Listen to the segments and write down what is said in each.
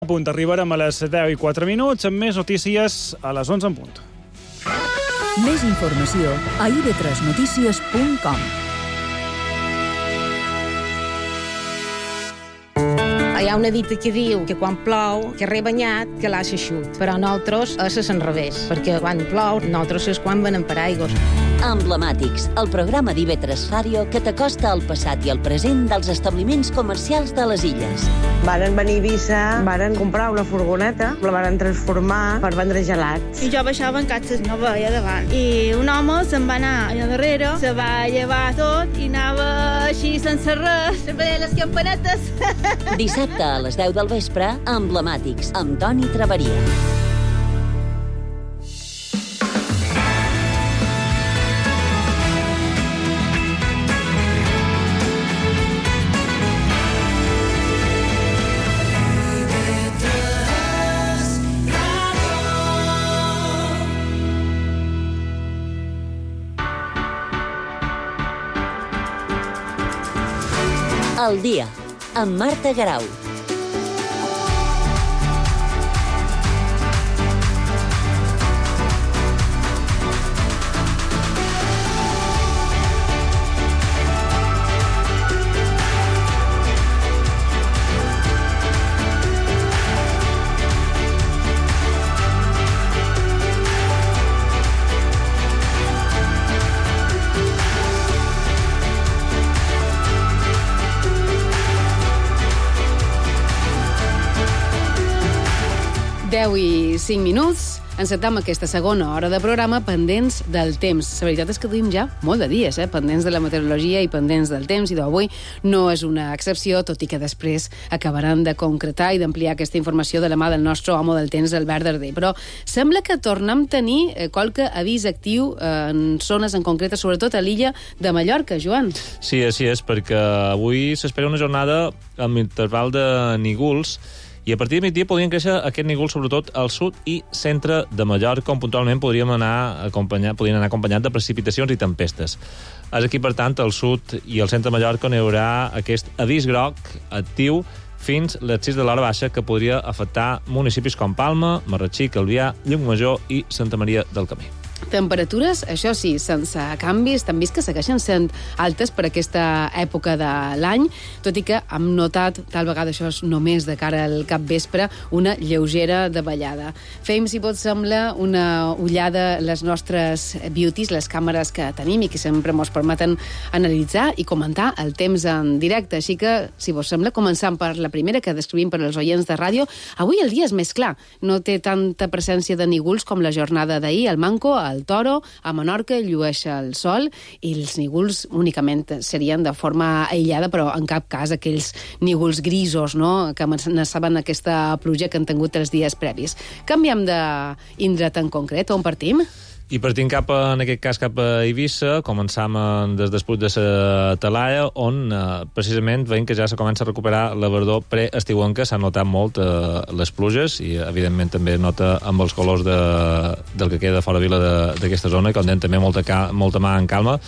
punt. Arribarem a les 10:04, amb més notícies a les 11 en punt. Més informació a ib3notícies.com. Hi ha una dita que diu que quan plou, que rebanyat, que l'ha xeixut. Però nosaltres és al revés, perquè quan plou, nosaltres és quan venem paraigües. Emblemàtics, el programa d'IV3 Ràdio que t'acosta al passat i al present dels establiments comercials de les illes. Varen venir a Eivissa, varen comprar una furgoneta, la varen transformar per vendre gelats. I jo baixava en catxes, no veia davant. I un home se'n va anar allà darrere, se va llevar tot i anava així sense res, veia les campanetes. Dissabte a les 10 del vespre, Emblemàtics, amb Toni Traveria. El dia, amb Marta Garau. I 5 minuts, encetem aquesta segona hora de programa pendents del temps. La veritat és que duim ja molt de dies, pendents de la meteorologia i pendents del temps, i d'avui no és una excepció, tot i que després acabaran de concretar i d'ampliar aquesta informació de la mà del nostre home del temps, Albert Darder. Però sembla que tornem a tenir qualque avís actiu en zones en concreta, sobretot a l'illa de Mallorca, Joan. Sí, així és, perquè avui s'espera una jornada amb interval de nígols, i a partir de migdia podrien créixer aquest nígol sobretot al sud i centre de Mallorca, on puntualment podrien anar acompanyat de precipitacions i tempestes. És aquí, per tant, al sud i al centre de Mallorca on hi haurà aquest avís groc actiu fins les 6 de l'hora baixa, que podria afectar municipis com Palma, Marratxí, Calvià, Llucmajor i Santa Maria del Camí. Temperatures, això sí, sense canvis, també és que segueixen sent altes per aquesta època de l'any, tot i que hem notat, tal vegada això és només de cara al capvespre, una lleugera davallada. Fem, si pot sembla, una ullada a les nostres beauties, les càmeres que tenim i que sempre ens permeten analitzar i comentar el temps en directe. Així que, si vos sembla, començant per la primera que descrivim per als oients de ràdio. Avui el dia és més clar, no té tanta presència de nígols com la jornada d'ahir. Al Manco, al Toro, a Menorca, llueix el sol i els nígols únicament serien de forma aïllada, però en cap cas aquells nígols grisos, no?, que amenaçaven aquesta pluja que han tingut els dies previs. Canviem d'indret en concret. On partim? I partim en aquest cas cap a Eivissa, començam des després de la Talaia, on precisament veiem que ja se comença a recuperar la verdor preestiuenca. S'han notat molt les pluges i evidentment també nota amb els colors del que queda fora vila d'aquesta zona, i com dèiem també molta mà en calma.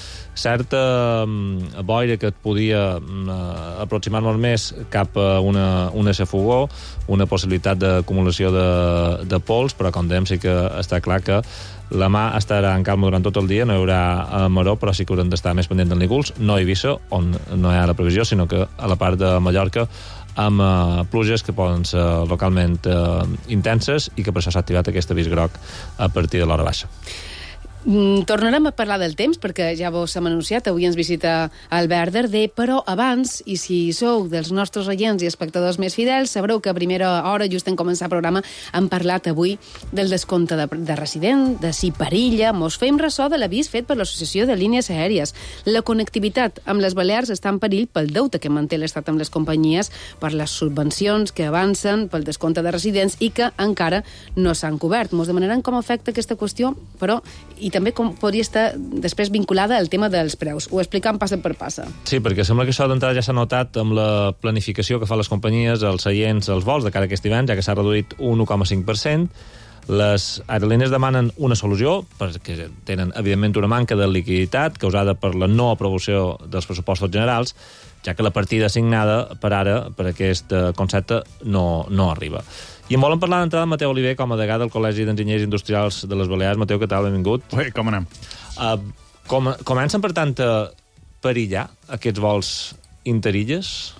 Certa boira que et podia aproximar-nos més cap a una xafogó, una possibilitat d'acumulació de pols, però com dèiem sí que està clar que la mà estarà en calma durant tot el dia, no hi haurà maror, però sí que haurem d'estar més pendent dels nígols, no a Eivissa, on no hi ha la previsió, sinó que a la part de Mallorca, amb pluges que poden ser localment intenses, i que per això s'ha activat aquest avís groc a partir de l'hora baixa. Tornarem a parlar del temps, perquè ja vos hem anunciat, avui ens visita Albert Darder, però abans, i si sou dels nostres oients i espectadors més fidels, sabreu que a primera hora, just en començar el programa, hem parlat avui del descompte de resident, de si perilla. Mos fem ressò de l'avís fet per l'Associació de Línies Aèries. La connectivitat amb les Balears està en perill pel deute que manté l'Estat amb les companyies, per les subvencions que avancen, pel descompte de residents i que encara no s'han cobert. Mos demanaran com afecta aquesta qüestió, però i també com podria estar després vinculada al tema dels preus. Ho explicam passa per passa. Sí, perquè sembla que això d'entrada ja s'ha notat amb la planificació que fan les companyies, els seients, els vols de cara a aquest hivern, ja que s'ha reduït un 1,5%. Les aerolínies demanen una solució, perquè tenen, evidentment, una manca de liquiditat causada per la no aprovació dels pressupostos generals, ja que la partida assignada per ara per aquest concepte no arriba. I en volen parlar d'entrada amb Mateu Oliver, com a degà del Col·legi d'Enginyers Industrials de les Balears. Mateu, què tal? Benvingut. Ui, com anem? Comencen, per tant, a perillar aquests vols interilles?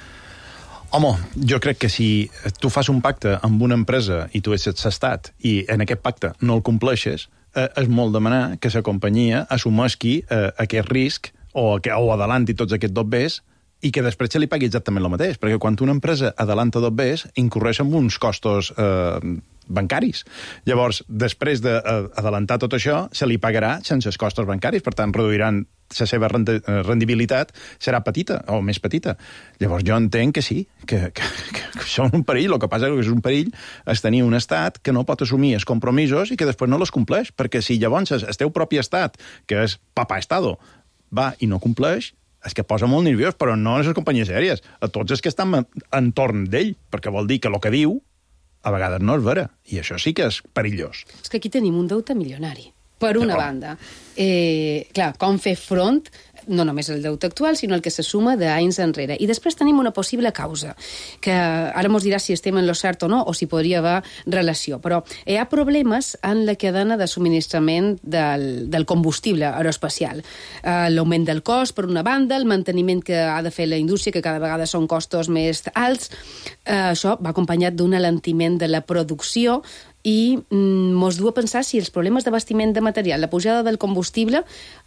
Home, jo crec que si tu fas un pacte amb una empresa i tu ets l'estat i en aquest pacte no el compleixes, és molt demanar que la companyia assumesqui aquest risc o adelanti tots aquests dobbers i que després se li pagui exactament el mateix, perquè quan una empresa adelanta dobbers, incorreix en uns costos bancaris. Llavors, després d'adelantar tot això, se li pagarà sense els costos bancaris, per tant, reduiran la seva rendibilitat, serà petita, o més petita. Llavors, jo entenc que sí, que són un perill. El que passa que és un perill és tenir un estat que no pot assumir els compromisos i que després no els compleix, perquè si llavors el teu propi estat, que és papà estado, va i no compleix, és que posa molt nerviós, però no a les companyies aèries, a tots els que estan entorn d'ell, perquè vol dir que el que diu a vegades no és vera, i això sí que és perillós. És que aquí tenim un deute milionari, per una banda. Clar, com fer front no només el deute actual, sinó el que se suma d'anys enrere. I després tenim una possible causa, que ara mos dirà si estem en lo cert o no, o si podria haver relació. Però hi ha problemes en la cadena de subministrament del combustible aeroespacial. L'augment del cost, per una banda, el manteniment que ha de fer la indústria, que cada vegada són costos més alts. Això va acompanyat d'un alentiment de la producció i mos du a pensar si els problemes d'abastiment de material, la pujada del combustible,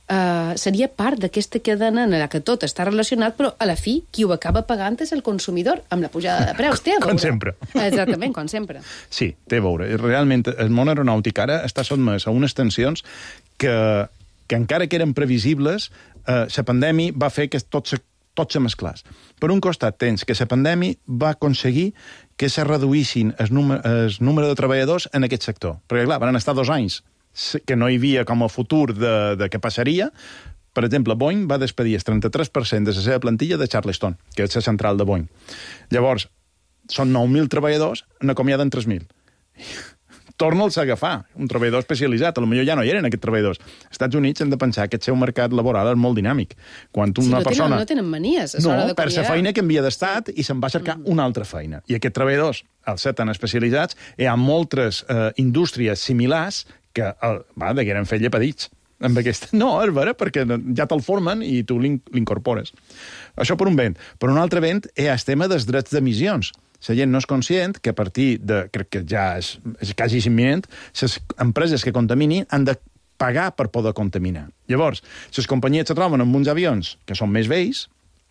seria part d'aquesta cadena en la que tot està relacionat, però a la fi qui ho acaba pagant és el consumidor amb la pujada de preus. Té a veure. Com sempre. Exactament, com sempre. Sí, té a veure. Realment, el món aeronàutic ara està sotmès a unes tensions que encara que eren previsibles, la pandèmia va fer que tot se mesclàs. Per un costat tens que la pandèmia va aconseguir que se reduïssin el número de treballadors en aquest sector. Perquè, clar, van estar 2 anys que no hi havia com a futur de què passaria. Per exemple, Boeing va despedir el 33% de la seva plantilla de Charleston, que és la central de Boeing. Llavors, són 9.000 treballadors, n'acomiaden 3.000. Torna'ls a agafar, un treballador especialitzat. Potser ja no hi eren aquests treballadors. Als Estats Units hem de pensar que el seu mercat laboral és molt dinàmic. Quan una persona... No tenen manies. No, per la feina canvia d'estat i se'n va cercar una altra feina. I aquests treballadors, al ser tan especialitzats, hi ha moltes indústries similars que degueren fer llepadits. Amb aquesta... No, és vera, perquè ja te'l formen i tu l'incorpores. Això per un vent. Per un altre vent, hi ha el tema dels drets d'emissions. La gent no és conscient que a partir de... Crec que ja és quasi imminent, les empreses que contaminin han de pagar per poder contaminar. Llavors, les companyies se troben amb uns avions que són més vells,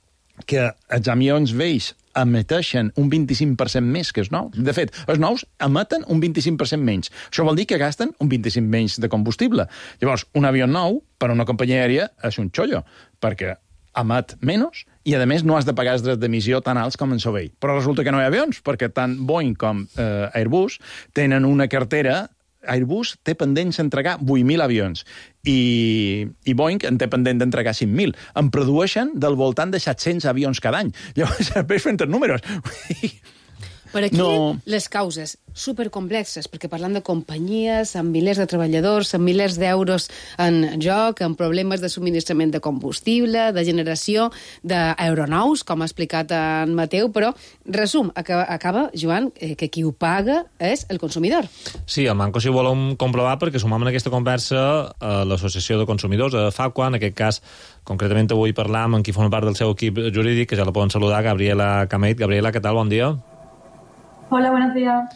que els avions vells emeteixen un 25% més que els nous. De fet, els nous emeten un 25% menys. Això vol dir que gasten un 25% menys de combustible. Llavors, un avió nou, per a una companyia aèria, és un xollo, perquè emet menys i, a més, no has de pagar els drets d'emissió tan alts com en el vell. Però resulta que no hi ha avions, perquè tant Boeing com Airbus tenen una cartera. Airbus té pendents d'entregar 8.000 avions i Boeing en té pendent d'entregar 5.000. En produeixen del voltant de 700 avions cada any. Llavors, després fent els números. Per aquí, les causes supercomplexes, perquè parlant de companyies amb milers de treballadors, amb milers d'euros en joc, amb problemes de subministrament de combustible, de generació d'aeronaus, com ha explicat en Mateu, però, resum, acaba, Joan, que qui ho paga és el consumidor. Sí, el Manco si ho volem comprovar, perquè sumam en aquesta conversa a l'Associació de Consumidors, a FACUA, en aquest cas, concretament avui parlam amb qui forma part del seu equip jurídic, que ja la poden saludar, Gabriela Cameit. Gabriela, què tal? Bon dia. Hola, buenos días.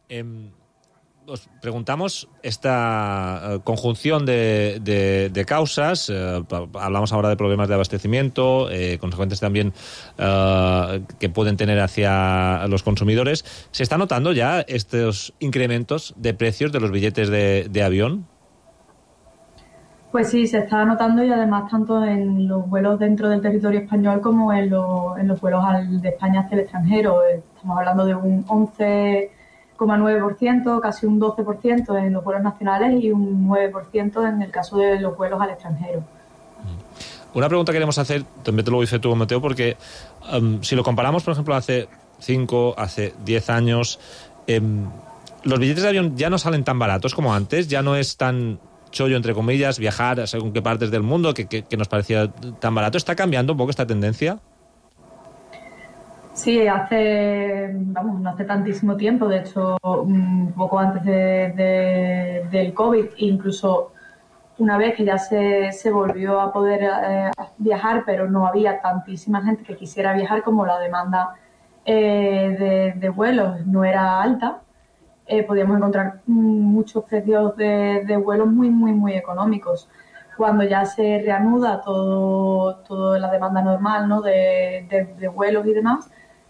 Os preguntamos esta conjunción de causas. Hablamos ahora de problemas de abastecimiento, consecuentes también que pueden tener hacia los consumidores. ¿Se está notando ya estos incrementos de precios de los billetes de avión? Pues sí, se está notando, y además tanto en los vuelos dentro del territorio español como en los vuelos de España hacia el extranjero. Estamos hablando de un 11,9%, casi un 12% en los vuelos nacionales y un 9% en el caso de los vuelos al extranjero. Una pregunta que queremos hacer, también te lo hice tú, Mateo, porque si lo comparamos, por ejemplo, hace 5, hace 10 años, los billetes de avión ya no salen tan baratos como antes, ya no es tan chollo, entre comillas, viajar a según qué partes del mundo que nos parecía tan barato. ¿Está cambiando un poco esta tendencia? Sí, no hace tantísimo tiempo, de hecho, un poco antes del COVID, incluso una vez que ya se volvió a poder viajar, pero no había tantísima gente que quisiera viajar, como la demanda de vuelos no era alta, podíamos encontrar muchos precios de vuelos muy, muy, muy económicos. Cuando ya se reanuda toda la demanda normal, ¿no?, de vuelos y demás,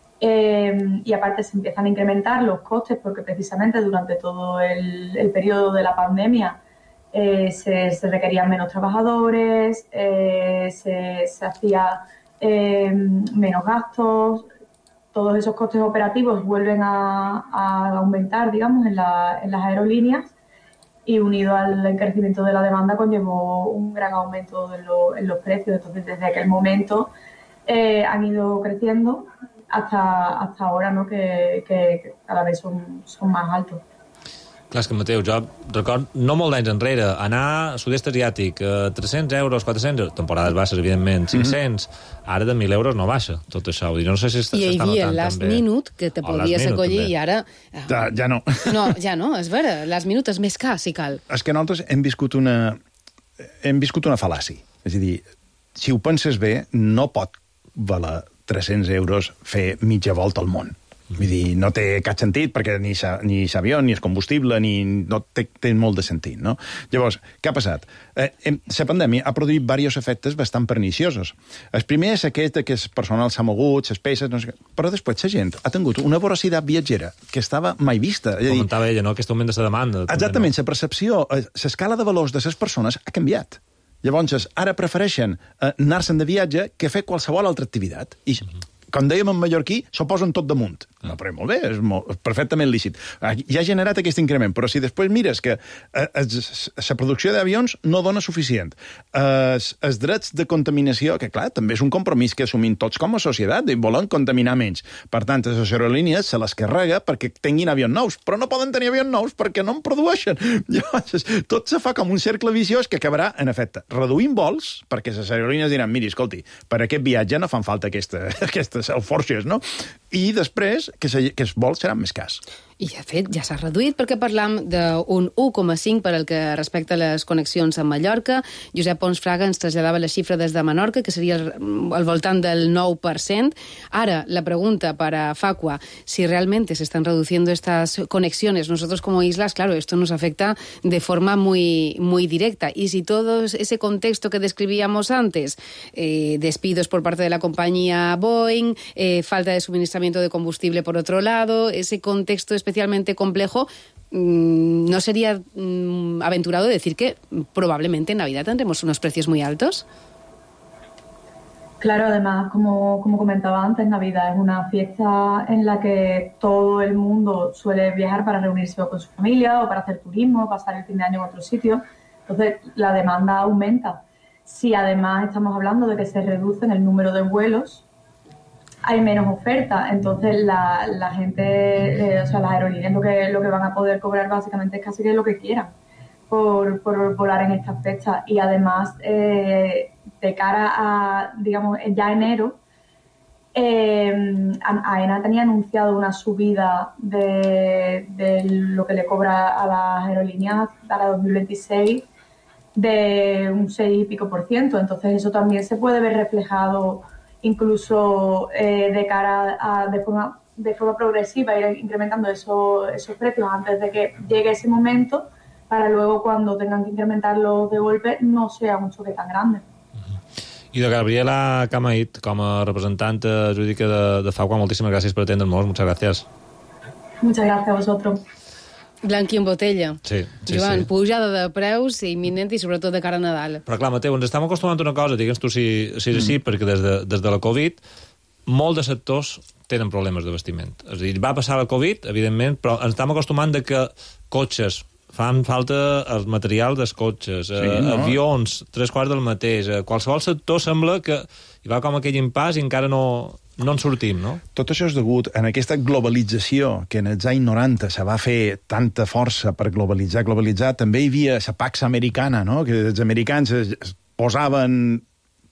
y aparte se empiezan a incrementar los costes porque precisamente durante todo el periodo de la pandemia se requerían menos trabajadores, se hacía menos gastos, todos esos costes operativos vuelven a aumentar, digamos, en las aerolíneas, y unido al encarecimiento de la demanda conllevó un gran aumento en los precios. Entonces, desde aquel momento han ido creciendo hasta ahora, ¿no?, que cada vez son más altos. Clar, és que, Mateu, jo record, no molt d'anys enrere, anar a sud-est asiàtic, 300 euros, 400, temporades baixes, evidentment, 500, ara de 1.000 euros no baixa, tot això. Vull dir, no sé si s'està notant també. I hi havia el last minute, que te podies acollir, i ara... Ja no. No, ja no, és vera, last minute és més car, si cal. És que nosaltres hem viscut una fal·làcia. És a dir, si ho penses bé, no pot valer 300 euros fer mitja volta al món. Vull dir, no té cap sentit, perquè ni l'avió, ni el combustible, no té molt de sentit, no? Llavors, què ha passat? La pandèmia ha produït diversos efectes bastant perniciosos. El primer és aquest que el personal s'ha mogut, les peces, no sé què, però després la gent ha tingut una voracitat viatgera que estava mai vista. Comentava ella, no?, aquest augment de la demanda. Exactament, la percepció, l'escala de valors de les persones ha canviat. Llavors, ara prefereixen anar-se'n de viatge que fer qualsevol altra activitat. I, com dèiem en mallorquí, s'ho posen tot damunt. No, però molt bé, és perfectament lícit. Ja ha generat aquest increment, però si després mires que la producció d'avions no dona suficient, els drets de contaminació, que clar, també és un compromís que assumim tots com a societat, i volen contaminar menys. Per tant, les aerolínies se les carrega perquè tinguin avions nous, però no poden tenir avions nous perquè no en produeixen. Llavors, tot se fa com un cercle viciós que acabarà, en efecte, reduint vols, perquè les aerolínies diran, miri, escolti, per aquest viatge no fan falta aquestes forces, no? I després que els vols seran més cars. I, de fet, ja s'ha reduït perquè parlam d'un 1,5 per al que respecta les connexions amb Mallorca. Josep Pons Fraga ens traslladava la xifra des de Menorca, que seria al voltant del 9%. Ara, la pregunta para Facua, si realmente se están reduciendo estas conexiones, nosotros como islas, claro, esto nos afecta de forma muy, muy directa. Y si todo ese contexto que describíamos antes, despidos por parte de la compañía Boeing, falta de suministramiento de combustible por otro lado, ese contexto especialmente complejo, ¿no sería aventurado decir que probablemente en Navidad tendremos unos precios muy altos? Claro, además, como comentaba antes, Navidad es una fiesta en la que todo el mundo suele viajar para reunirse con su familia o para hacer turismo, pasar el fin de año en otro sitio. Entonces, la demanda aumenta. Si además estamos hablando de que se reduce el número de vuelos, hay menos oferta, entonces la gente, las aerolíneas lo que van a poder cobrar básicamente es casi que lo que quieran por volar en estas fechas. Y además, de cara a, digamos, ya enero, AENA tenía anunciado una subida de lo que le cobra a las aerolíneas para 2026 de un 6 y pico %. Entonces eso también se puede ver reflejado incluso de cara a de forma progresiva, ir incrementando esos precios antes de que llegue ese momento, para luego cuando tengan que incrementarlos de golpe no sea un choque tan grande. I de Gabriela Camaït, com a representant jurídica de Facua, moltíssimes gràcies per atendre'ns. Muchas gracias. Muchas gracias a vosotros. Blanqui en botella. Sí, Joan, pujada de preus imminent i sobretot de cara a Nadal. Però clar, Mateu, ens estem acostumant a una cosa, digue'ns tu si és així, perquè des de la Covid molts de sectors tenen problemes de vestiment. És a dir, va passar la Covid, evidentment, però ens estem acostumant de que cotxes, fan falta els materials dels cotxes, avions, 3/4 del mateix. Qualsevol sector sembla que hi va com aquell impàs i encara no en sortim, no? Tot això és degut a aquesta globalització que en els anys 90 se va fer tanta força per globalitzar. També hi havia la Pax Americana, no?, que els americans es posaven... perquè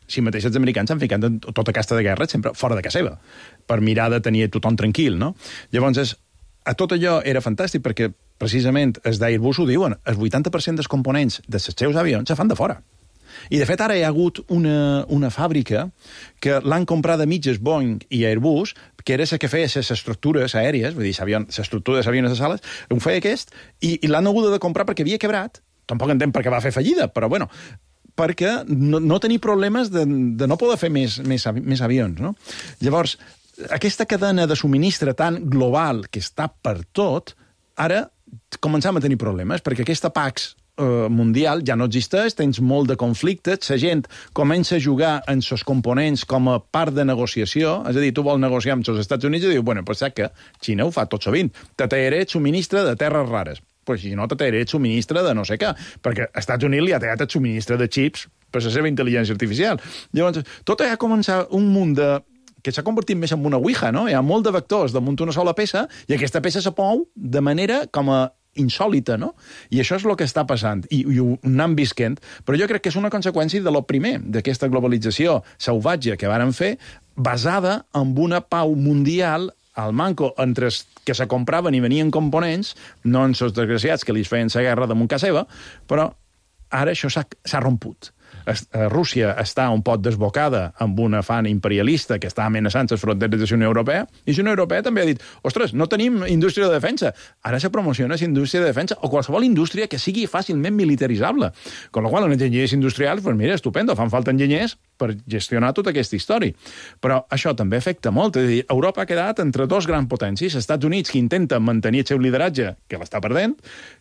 si mateix els americans s'han ficat en tota aquesta de guerra sempre fora de casa seva, per mirar de tenir tothom tranquil, no? Llavors, a tot allò era fantàstic perquè, precisament, els d'Airbus ho diuen, el 80% dels components dels seus avions se fan de fora. I, de fet, ara hi ha hagut una fàbrica que l'han comprat de mitges Boeing i Airbus, que era la que feia les estructures aèries, vull dir, les estructures d'aviones de sales, ho feia aquest, i l'han hagut de comprar perquè havia quebrat. Tampoc entenc per què va fer fallida, però, bueno, perquè no tenir problemes de no poder fer més avions, no? Llavors, aquesta cadena de subministre tan global que està per tot, ara començam a tenir problemes, perquè aquesta Pax mundial ja no existeix, tens molt de conflictes, la gent comença a jugar en els components com a part de negociació, és a dir, tu vols negociar amb els Estats Units i dius, bueno, pues saps que Xina ho fa tot sovint, te traeré subministre de terres rares, pues si no te traeré subministre de no sé què, perquè als Estats Units li ha tallat el subministre de xips per la seva intel·ligència artificial. Llavors, tot ha començat un munt que s'ha convertit més en una ouija, no? Hi ha molt de vectors damunt una sola peça i aquesta peça se mou de manera com a insòlita, no? I això és el que està passant, i ho anem visquent, però jo crec que és una conseqüència de lo primer, d'aquesta globalització salvatge que varen fer, basada en una pau mundial al manco entre els que se compraven i venien components, no en els desgraciats que li feien la guerra damunt casa seva, però ara això s'ha romput. Rússia està un poc desbocada amb un afany imperialista que està amenaçant les fronteres de la Unió Europea, i la Unió Europea també ha dit, ostres, no tenim indústria de defensa. Ara se promociona la indústria de defensa o qualsevol indústria que sigui fàcilment militaritzable. Con la qual cosa, els enginyers industrials, pues mira, estupendo, fan falta enginyers per gestionar tota aquesta història. Però això també afecta molt. És a dir, Europa ha quedat entre dos grans potències, els Estats Units, que intenten mantenir el seu lideratge, que l'està perdent,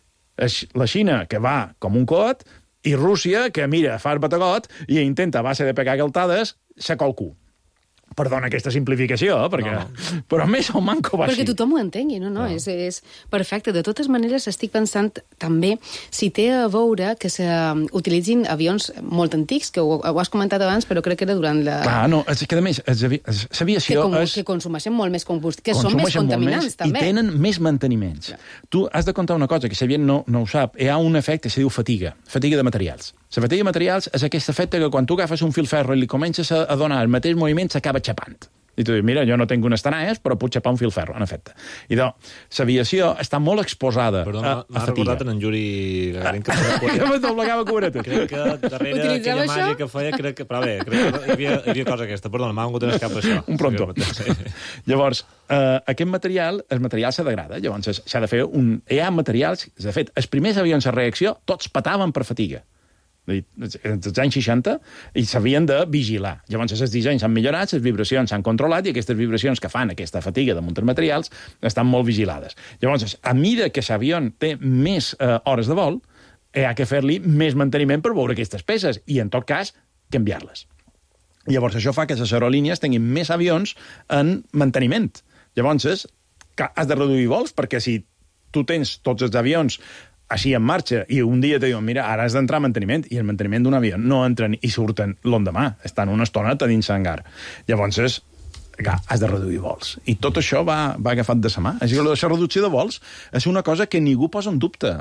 la Xina, que va com un coet, i Rússia, que mira, fa el batagot i intenta, a base de pegar galtades, sacar el cul. Perdona aquesta simplificació, perquè... No. Però més o manco va així. Perquè tothom ho entengui, no? És perfecte. De totes maneres, estic pensant també si té a veure que s'utilitzin avions molt antics, que ho has comentat abans, però crec que era durant la... Clar, no, és que a més, l'aviació és... Que consumeixen molt més combustible, que són més contaminants, també. I tenen més manteniments. Ja. Tu has de contar una cosa, que si gent no ho sap, hi ha un efecte que se diu fatiga de materials. La fatiga de materials és aquest efecte que quan tu agafes un filferro i li comences a donar el mateix moviment s'acaba xapant. I tu dius, mira, jo no tinc unes tanaes, però puc xapar un filferro, en efecte. I doncs, l'aviació està molt exposada a fatiga. M'ha recordat en Yuri Gagarin, que me doblegava cuberetes. Crec que darrere aquella màgia que feia, crec que hi havia cosa aquesta. Perdona, m'ha vingut en escap això. Un pronto. Llavors, aquest material, el material se degrada. Llavors, s'ha de fer hi ha materials, de fet, els primers avions a reacció, tots pataven per fatiga. Els anys 60, i s'havien de vigilar. Llavors, els dissenys s'han millorat, les vibracions s'han controlat, i aquestes vibracions que fan aquesta fatiga de muntants materials estan molt vigilades. Llavors, a mesura que l'avió té més hores de vol, hi ha que fer-li més manteniment per veure aquestes peces, i, en tot cas, canviar-les. Llavors, això fa que les aerolínies tinguin més avions en manteniment. Llavors, has de reduir vols, perquè si tu tens tots els avions així en marxa, i un dia te diuen, mira, ara has d'entrar a manteniment, i el manteniment d'un avió no entren i surten l'endemà, estan una estoneta dins l'hangar. Llavors, has de reduir vols. I tot això va agafat de sa mà. Així que la reducció de vols és una cosa que ningú posa en dubte.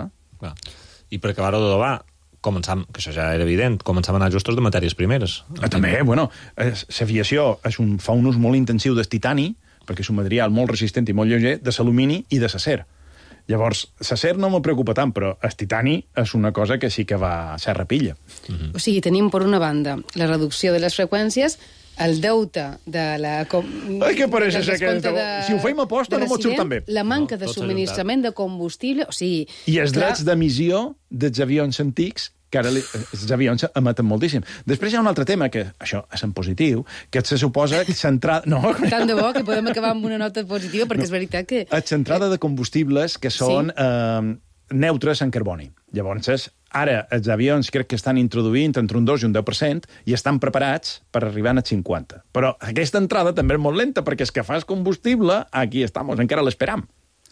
I per acabar-ho d'adobar, començam, que això ja era evident, començam a anar justos de matèries primeres. També, bueno, l'aviació fa un ús molt intensiu del titani, perquè és un material molt resistent i molt lleuger, de l'alumini i de l'acer. Llavors, l'acer no me preocupa tant, però el titani és una cosa que sí que va ser rapilla. O sigui, tenim, per una banda, la reducció de les freqüències, el deute de la... que pareix ser que... Si ho feim a posta no m'ho surt tan bé. La manca de subministrament de combustible, o sigui... I els drets d'emissió dels avions antics, que ara els avions emeten moltíssim. Després hi ha un altre tema, que això és en positiu, que se suposa centrada... No, tant de bo que podem acabar amb una nota positiva, perquè és veritat que... És centrada de combustibles que són neutres en carboni. Llavors, ara els avions crec que estan introduint entre un 2 i un 10% i estan preparats per arribar al 50%. Però aquesta entrada també és molt lenta, perquè és que fas combustible, aquí estem, encara l'esperam.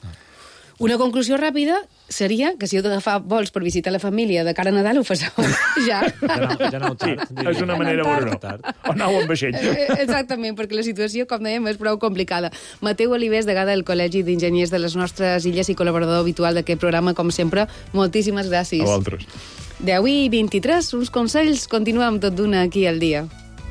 Una conclusió ràpida seria que si heu d'agafar vols per visitar la família de cara a Nadal, ho faceu ja. Ja aneu tard. Sí, és una manera bona. O aneu amb vaixell. Exactament, perquè la situació, com dèiem, és prou complicada. Mateu Olivés, degà del Col·legi d'Enginyers de les nostres illes i col·laborador habitual d'aquest programa, com sempre, moltíssimes gràcies. A vosaltres. 10:23, uns consells, continuem tot d'una aquí al dia.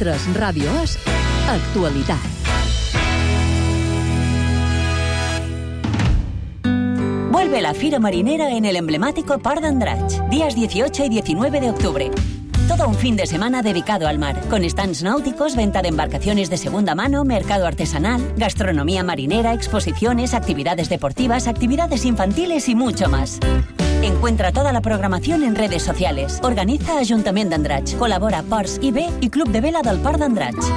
IB3 Ràdio és actualitat. Vuelve la Fira Marinera en el emblemático Port d'Andratx, días 18 y 19 de octubre. Todo un fin de semana dedicado al mar, con stands náuticos, venta de embarcaciones de segunda mano, mercado artesanal, gastronomía marinera, exposiciones, actividades deportivas, actividades infantiles y mucho más. Encuentra toda la programación en redes sociales. Organiza Ajuntament d'Andratx. Colabora Ports IB i Club de Vela del Port d'Andratx.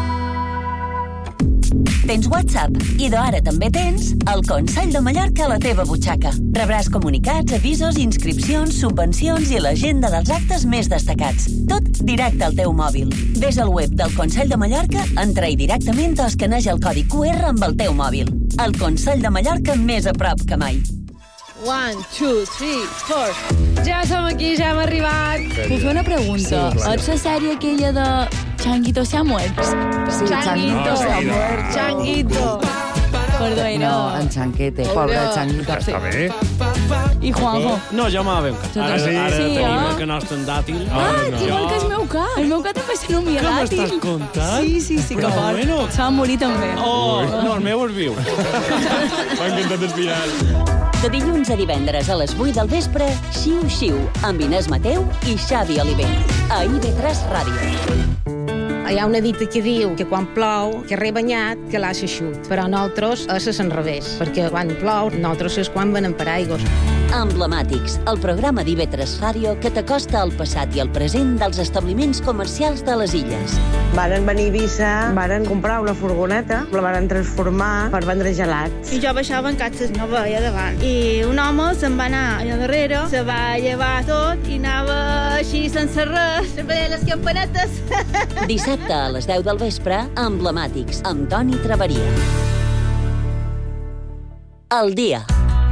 Tens WhatsApp i d'ara també tens el Consell de Mallorca a la teva butxaca. Rebràs comunicats, avisos, inscripcions, subvencions i l'agenda dels actes més destacats. Tot directe al teu mòbil. Ves al web del Consell de Mallorca, entra-hi directament o escaneja el codi QR amb el teu mòbil. El Consell de Mallorca més a prop que mai. 1, 2, 3, 4. Ja som aquí, ja hem arribat. Puc fer una pregunta? És la sèrie aquella de Changuito se ha muerto? Sí, Changuito se ha muerto. Changuito. Perdó, no, en Chanquete, pobre Changuito. Està bé. I Juanjo? No, jo me la veu. Ara tenim el que nostre en dàtil. Igual que el meu cas. El meu cas també se nomia dàtil. Què m'estàs contant? Sí, que fort. Se va morir també. No, el meu es viu. M'ha encantat el final. De dilluns a divendres a les 8 del vespre, Xiu Xiu, amb Inés Mateu i Xavi Oliver. A IB3 Ràdio. Hi ha una dita que diu que quan plou, que rebanyat, que l'ha eixut. Però nosaltres és l'enrevés, perquè quan plou, nosaltres és quan venem paraigües. Emblemàtics, el programa d'IB3 Ràdio que t'acosta al passat i al present dels establiments comercials de les illes. Varen venir a Eivissa, varen comprar una furgoneta, la varen transformar per vendre gelats. I jo baixava en catxes, no veia davant. I un home se'n va anar allà darrere, se va llevar tot i anava així sense res, veia les campanetes. Dissabte a les 10 del vespre, Emblemàtics, amb Toni Traveria. El dia.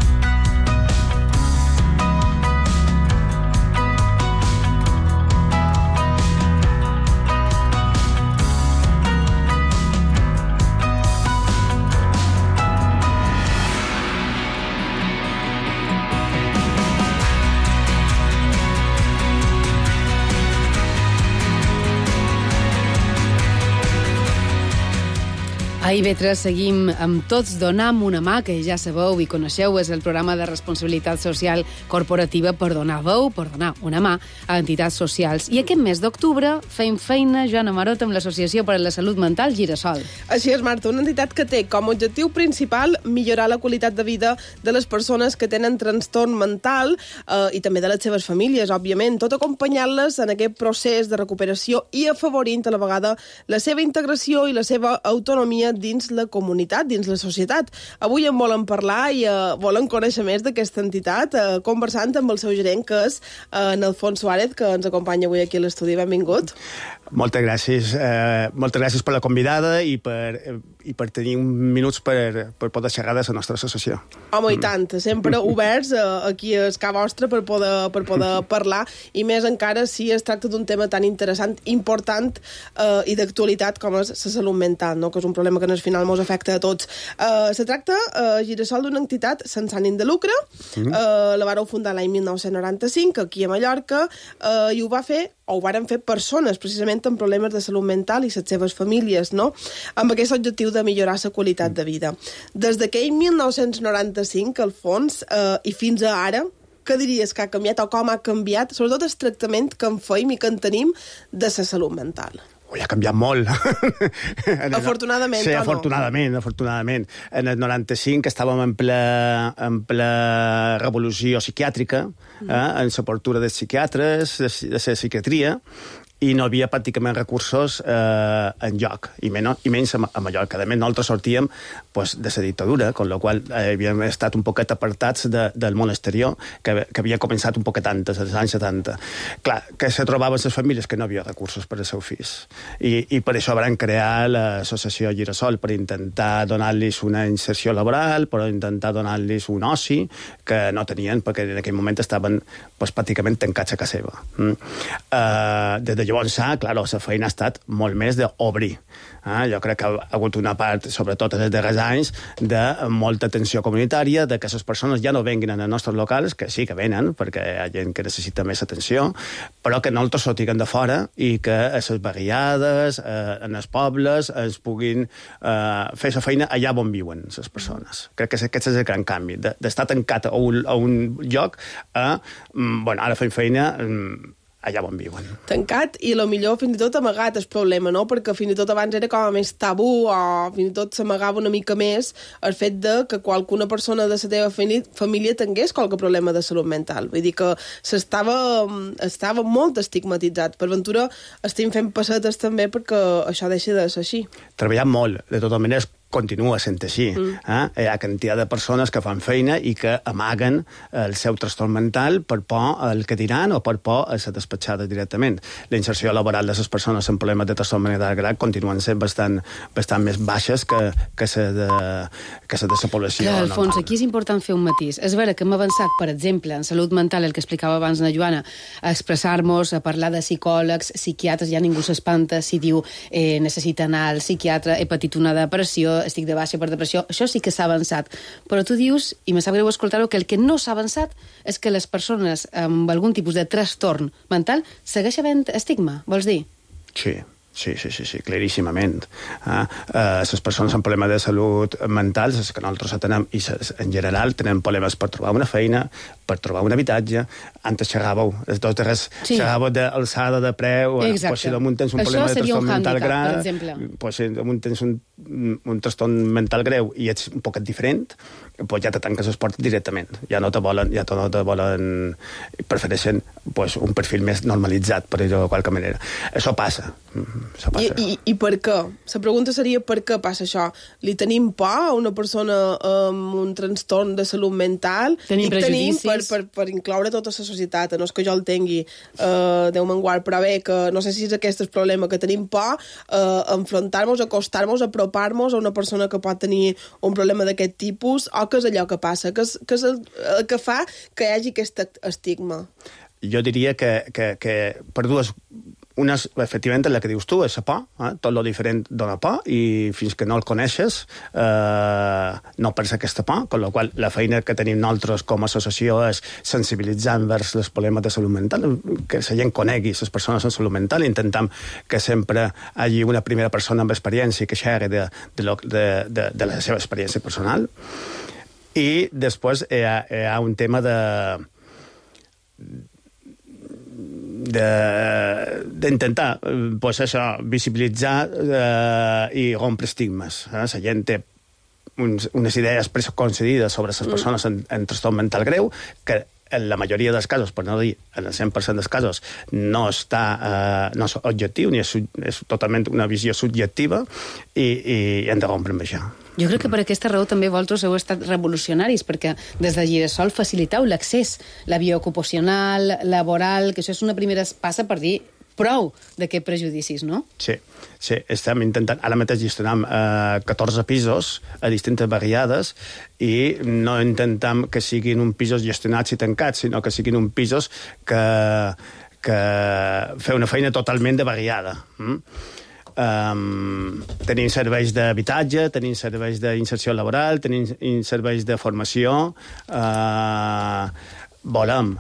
A IB3 seguim amb Tots donem una mà, que ja sabeu i coneixeu, és el programa de responsabilitat social corporativa per donar veu, per donar una mà a entitats socials. I aquest mes d'octubre fem feina, Joana Marot, amb l'Associació per a la Salut Mental Girasol. Així és, Marta, una entitat que té com a objectiu principal millorar la qualitat de vida de les persones que tenen trastorn mental i també de les seves famílies, òbviament, tot acompanyant-les en aquest procés de recuperació i afavorint a la vegada la seva integració i la seva autonomia dins la comunitat, dins la societat. Avui en volen parlar i volen conèixer més d'aquesta entitat, conversant amb el seu gerent, que és en Alfons Suárez, que ens acompanya avui aquí a l'estudi. Benvingut. Moltes gràcies per la convidada i per tenir minuts per poder xerrar de la nostra associació. Home, i tant, sempre oberts aquí a casa vostra per poder parlar, i més encara si es tracta d'un tema tan interessant, important i d'actualitat com és la salut mental, no? Que és un problema que al final ens afecta a tots. Se tracta, Girasol, d'una entitat sense ànim de lucre, la vareu fundar l'any 1995 aquí a Mallorca, i ho varen fer persones precisament amb problemes de salut mental i les seves famílies, no? Amb aquest objectiu de millorar la qualitat de vida. Des d'aquell 1995, al fons, i fins a ara, què diries que ha canviat o com ha canviat, sobretot el tractament que en feim i que en tenim de la salut mental? Ha canviat molt. Afortunadament, sí, afortunadament. En el 95 estàvem en ple revolució psiquiàtrica, en l'apertura dels psiquiatres, de la psiquiatria, i no havia pràcticament recursos en lloc, i menys a Mallorca. A més, nosaltres sortíem de la dictadura, amb la qual havíem estat un poquet apartats del món exterior, que havia començat un poquet antes, als anys 70. Clar, que se trobaven les famílies que no havia recursos per als seus fills. I per això van crear l'associació Girasol, per intentar donar-los una inserció laboral, per intentar donar-los un oci que no tenien, perquè en aquell moment estaven pràcticament tancats a casa seva. Des de Llavors, clar, la feina ha estat molt més d'obrir. Jo crec que ha hagut una part, sobretot en els darrers anys, de molta atenció comunitària, de que les persones ja no venguin als nostres locals, que sí que venen, perquè hi ha gent que necessita més atenció, però que nosaltres sortiguen de fora i que a les barriades, en els pobles, es puguin fer la feina allà on viuen les persones. Crec que aquest és el gran canvi, d'estar tancat a un lloc a, ara fem feina allà on viuen. Tancat i millor fins i tot amagat el problema, no? Perquè fins i tot abans era com més tabú o fins i tot s'amagava una mica més el fet de que qualcuna persona de la teva família tingués qualque problema de salut mental. Vull dir que estava molt estigmatitzat. Per ventura estem fent pessetes també perquè això deixa de ser així. Treballant molt, de totes maneres, continua sent així. Hi ha quantitat de persones que fan feina i que amaguen el seu trastorn mental per por al que diran o per por a ser despatxades directament. La inserció laboral de les persones amb problemes de trastorn mental greu continuen sent bastant més baixes que la població. Clar, Alfons, aquí és important fer un matís. És vera que hem avançat, per exemple, en salut mental, el que explicava abans la Joana, a expressar-nos, a parlar de psicòlegs, psiquiatres, ja ningú s'espanta si diu necessita anar al psiquiatre, he patit una depressió, estic de baixa per depressió, això sí que s'ha avançat. Però tu dius, i me sap greu escoltar-ho, que el que no s'ha avançat és que les persones amb algun tipus de trastorn mental segueix havent estigma, vols dir? Sí, claríssimament. Les persones amb problemes de salut mental, les que nosaltres tenem, i en general tenen problemes per trobar una feina, per trobar un habitatge. Antes xerràveu, xerràveu d'alçada de preu, si damunt tens un problema de trastorn mental greu, si damunt tens un trastorn mental greu i ets un poquet diferent, ja te tanques les portes directament. Ja no te volen, prefereixen un perfil més normalitzat, per dir-ho de qualque manera. Això passa. I per què? La pregunta seria per què passa això? Li tenim por a una persona amb un trastorn de salut mental? Tenim prejudicis? Per incloure tota la societat, no és que jo el tingui, Déu me'n guard, però bé, que no sé si és aquest el problema, que tenim por a enfrontar-nos, acostar-nos, apropar-nos a una persona que pot tenir un problema d'aquest tipus, o què és allò que passa? Què és el que fa que hi hagi aquest estigma? Jo diria que per dues... Una, efectivament, la que dius tu, és la por. Tot lo diferent dona por, i fins que no el coneixes no perds aquesta por, amb la qual la feina que tenim nosaltres com a associació és sensibilitzar envers els problemes de salut mental, que la gent conegui les persones amb salut mental, intentam que sempre hi hagi una primera persona amb experiència que xerri de la seva experiència personal. I després hi ha un tema d'intentar visibilitzar i rompre estigmes. La gent té unes idees preconcebides sobre les persones en trastorn mental greu que en la majoria dels casos, per no dir en el 100% dels casos, no és objectiu, ni és totalment una visió subjectiva, i hem de rompre amb això. Jo crec que per aquesta raó també vosaltres heu estat revolucionaris, perquè des de Girasol faciliteu l'accés, la via ocupacional, laboral, que això és una primera passa per dir prou d'aquests prejudicis, no? Sí, estem intentant, ara mateix gestionam 14 pisos a distintes barriades i no intentem que siguin uns pisos gestionats i tancats, sinó que siguin uns pisos que fer una feina totalment de barriada. Tenim serveis d'habitatge, tenim serveis d'inserció laboral, tenim serveis de formació. Volem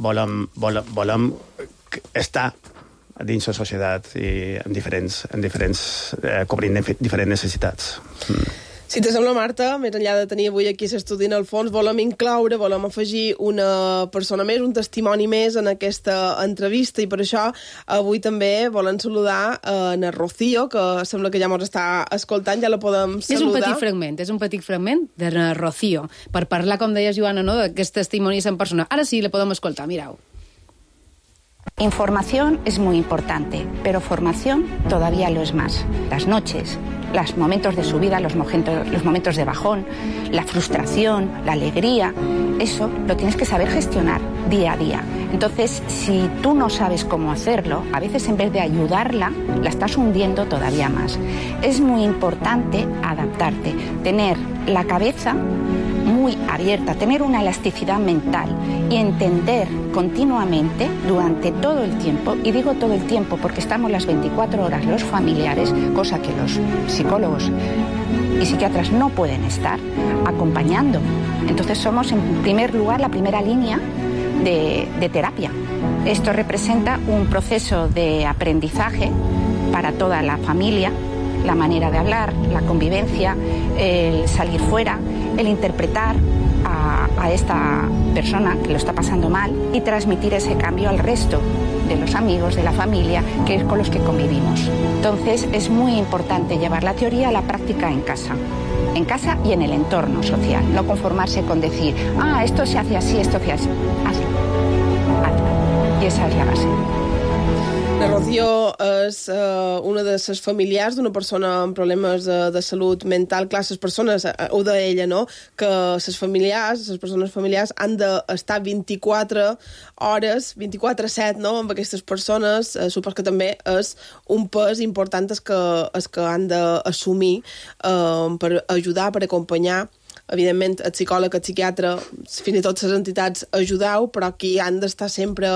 estar dins la societat i cobrint diferents necessitats. Si te sembla, Marta, més enllà de tenir avui aquí l'estudi en el fons, volem afegir una persona més, un testimoni més en aquesta entrevista, i per això avui també volem saludar a Rocío, que sembla que ja ens està escoltant, ja la podem saludar. És un petit fragment de Rocío, per parlar, com deies, Joana, no?, d'aquests testimonis en persona. Ara sí, la podem escoltar, mireu. Información es muy importante, pero formación todavía lo es más. Las noches, los momentos de subida, los momentos de bajón, la frustración, la alegría, eso lo tienes que saber gestionar día a día. Entonces, si tú no sabes cómo hacerlo, a veces en vez de ayudarla, la estás hundiendo todavía más. Es muy importante adaptarte, tener la cabeza muy abierta, tener una elasticidad mental y entender continuamente durante todo el tiempo, y digo todo el tiempo porque estamos las 24 horas los familiares, cosa que los psicólogos y psiquiatras no pueden estar, acompañando. Entonces somos en primer lugar la primera línea de terapia. Esto representa un proceso de aprendizaje para toda la familia, la manera de hablar, la convivencia, el salir fuera, el interpretar a esta persona que lo está pasando mal y transmitir ese cambio al resto de los amigos, de la familia, que es con los que convivimos. Entonces es muy importante llevar la teoría a la práctica en casa y en el entorno social, no conformarse con decir, esto se hace así, esto se hace así. Hazlo. Y esa es la base. La Rocío és una de les familiars d'una persona amb problemes de salut mental. Clar, les persones, ho deia ella, no?, que les persones familiars han d'estar 24 hores, 24/7, no?, amb aquestes persones. Supos que també és un pes important que han d'assumir per ajudar, per acompanyar. Evidentment, el psicòleg, el psiquiatre, fins i tot les entitats ajudeu, però qui han d'estar sempre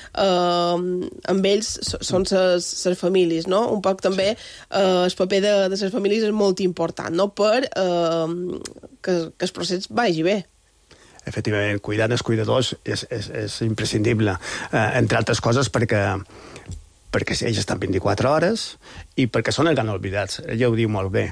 amb ells són les famílies, no? Un poc també el paper de les famílies és molt important, no?, per que el procés vagi bé. Efectivament, cuidar els cuidadors és imprescindible, entre altres coses perquè ells estan 24 hores i perquè són els gran oblidats. Ella ho diu molt bé.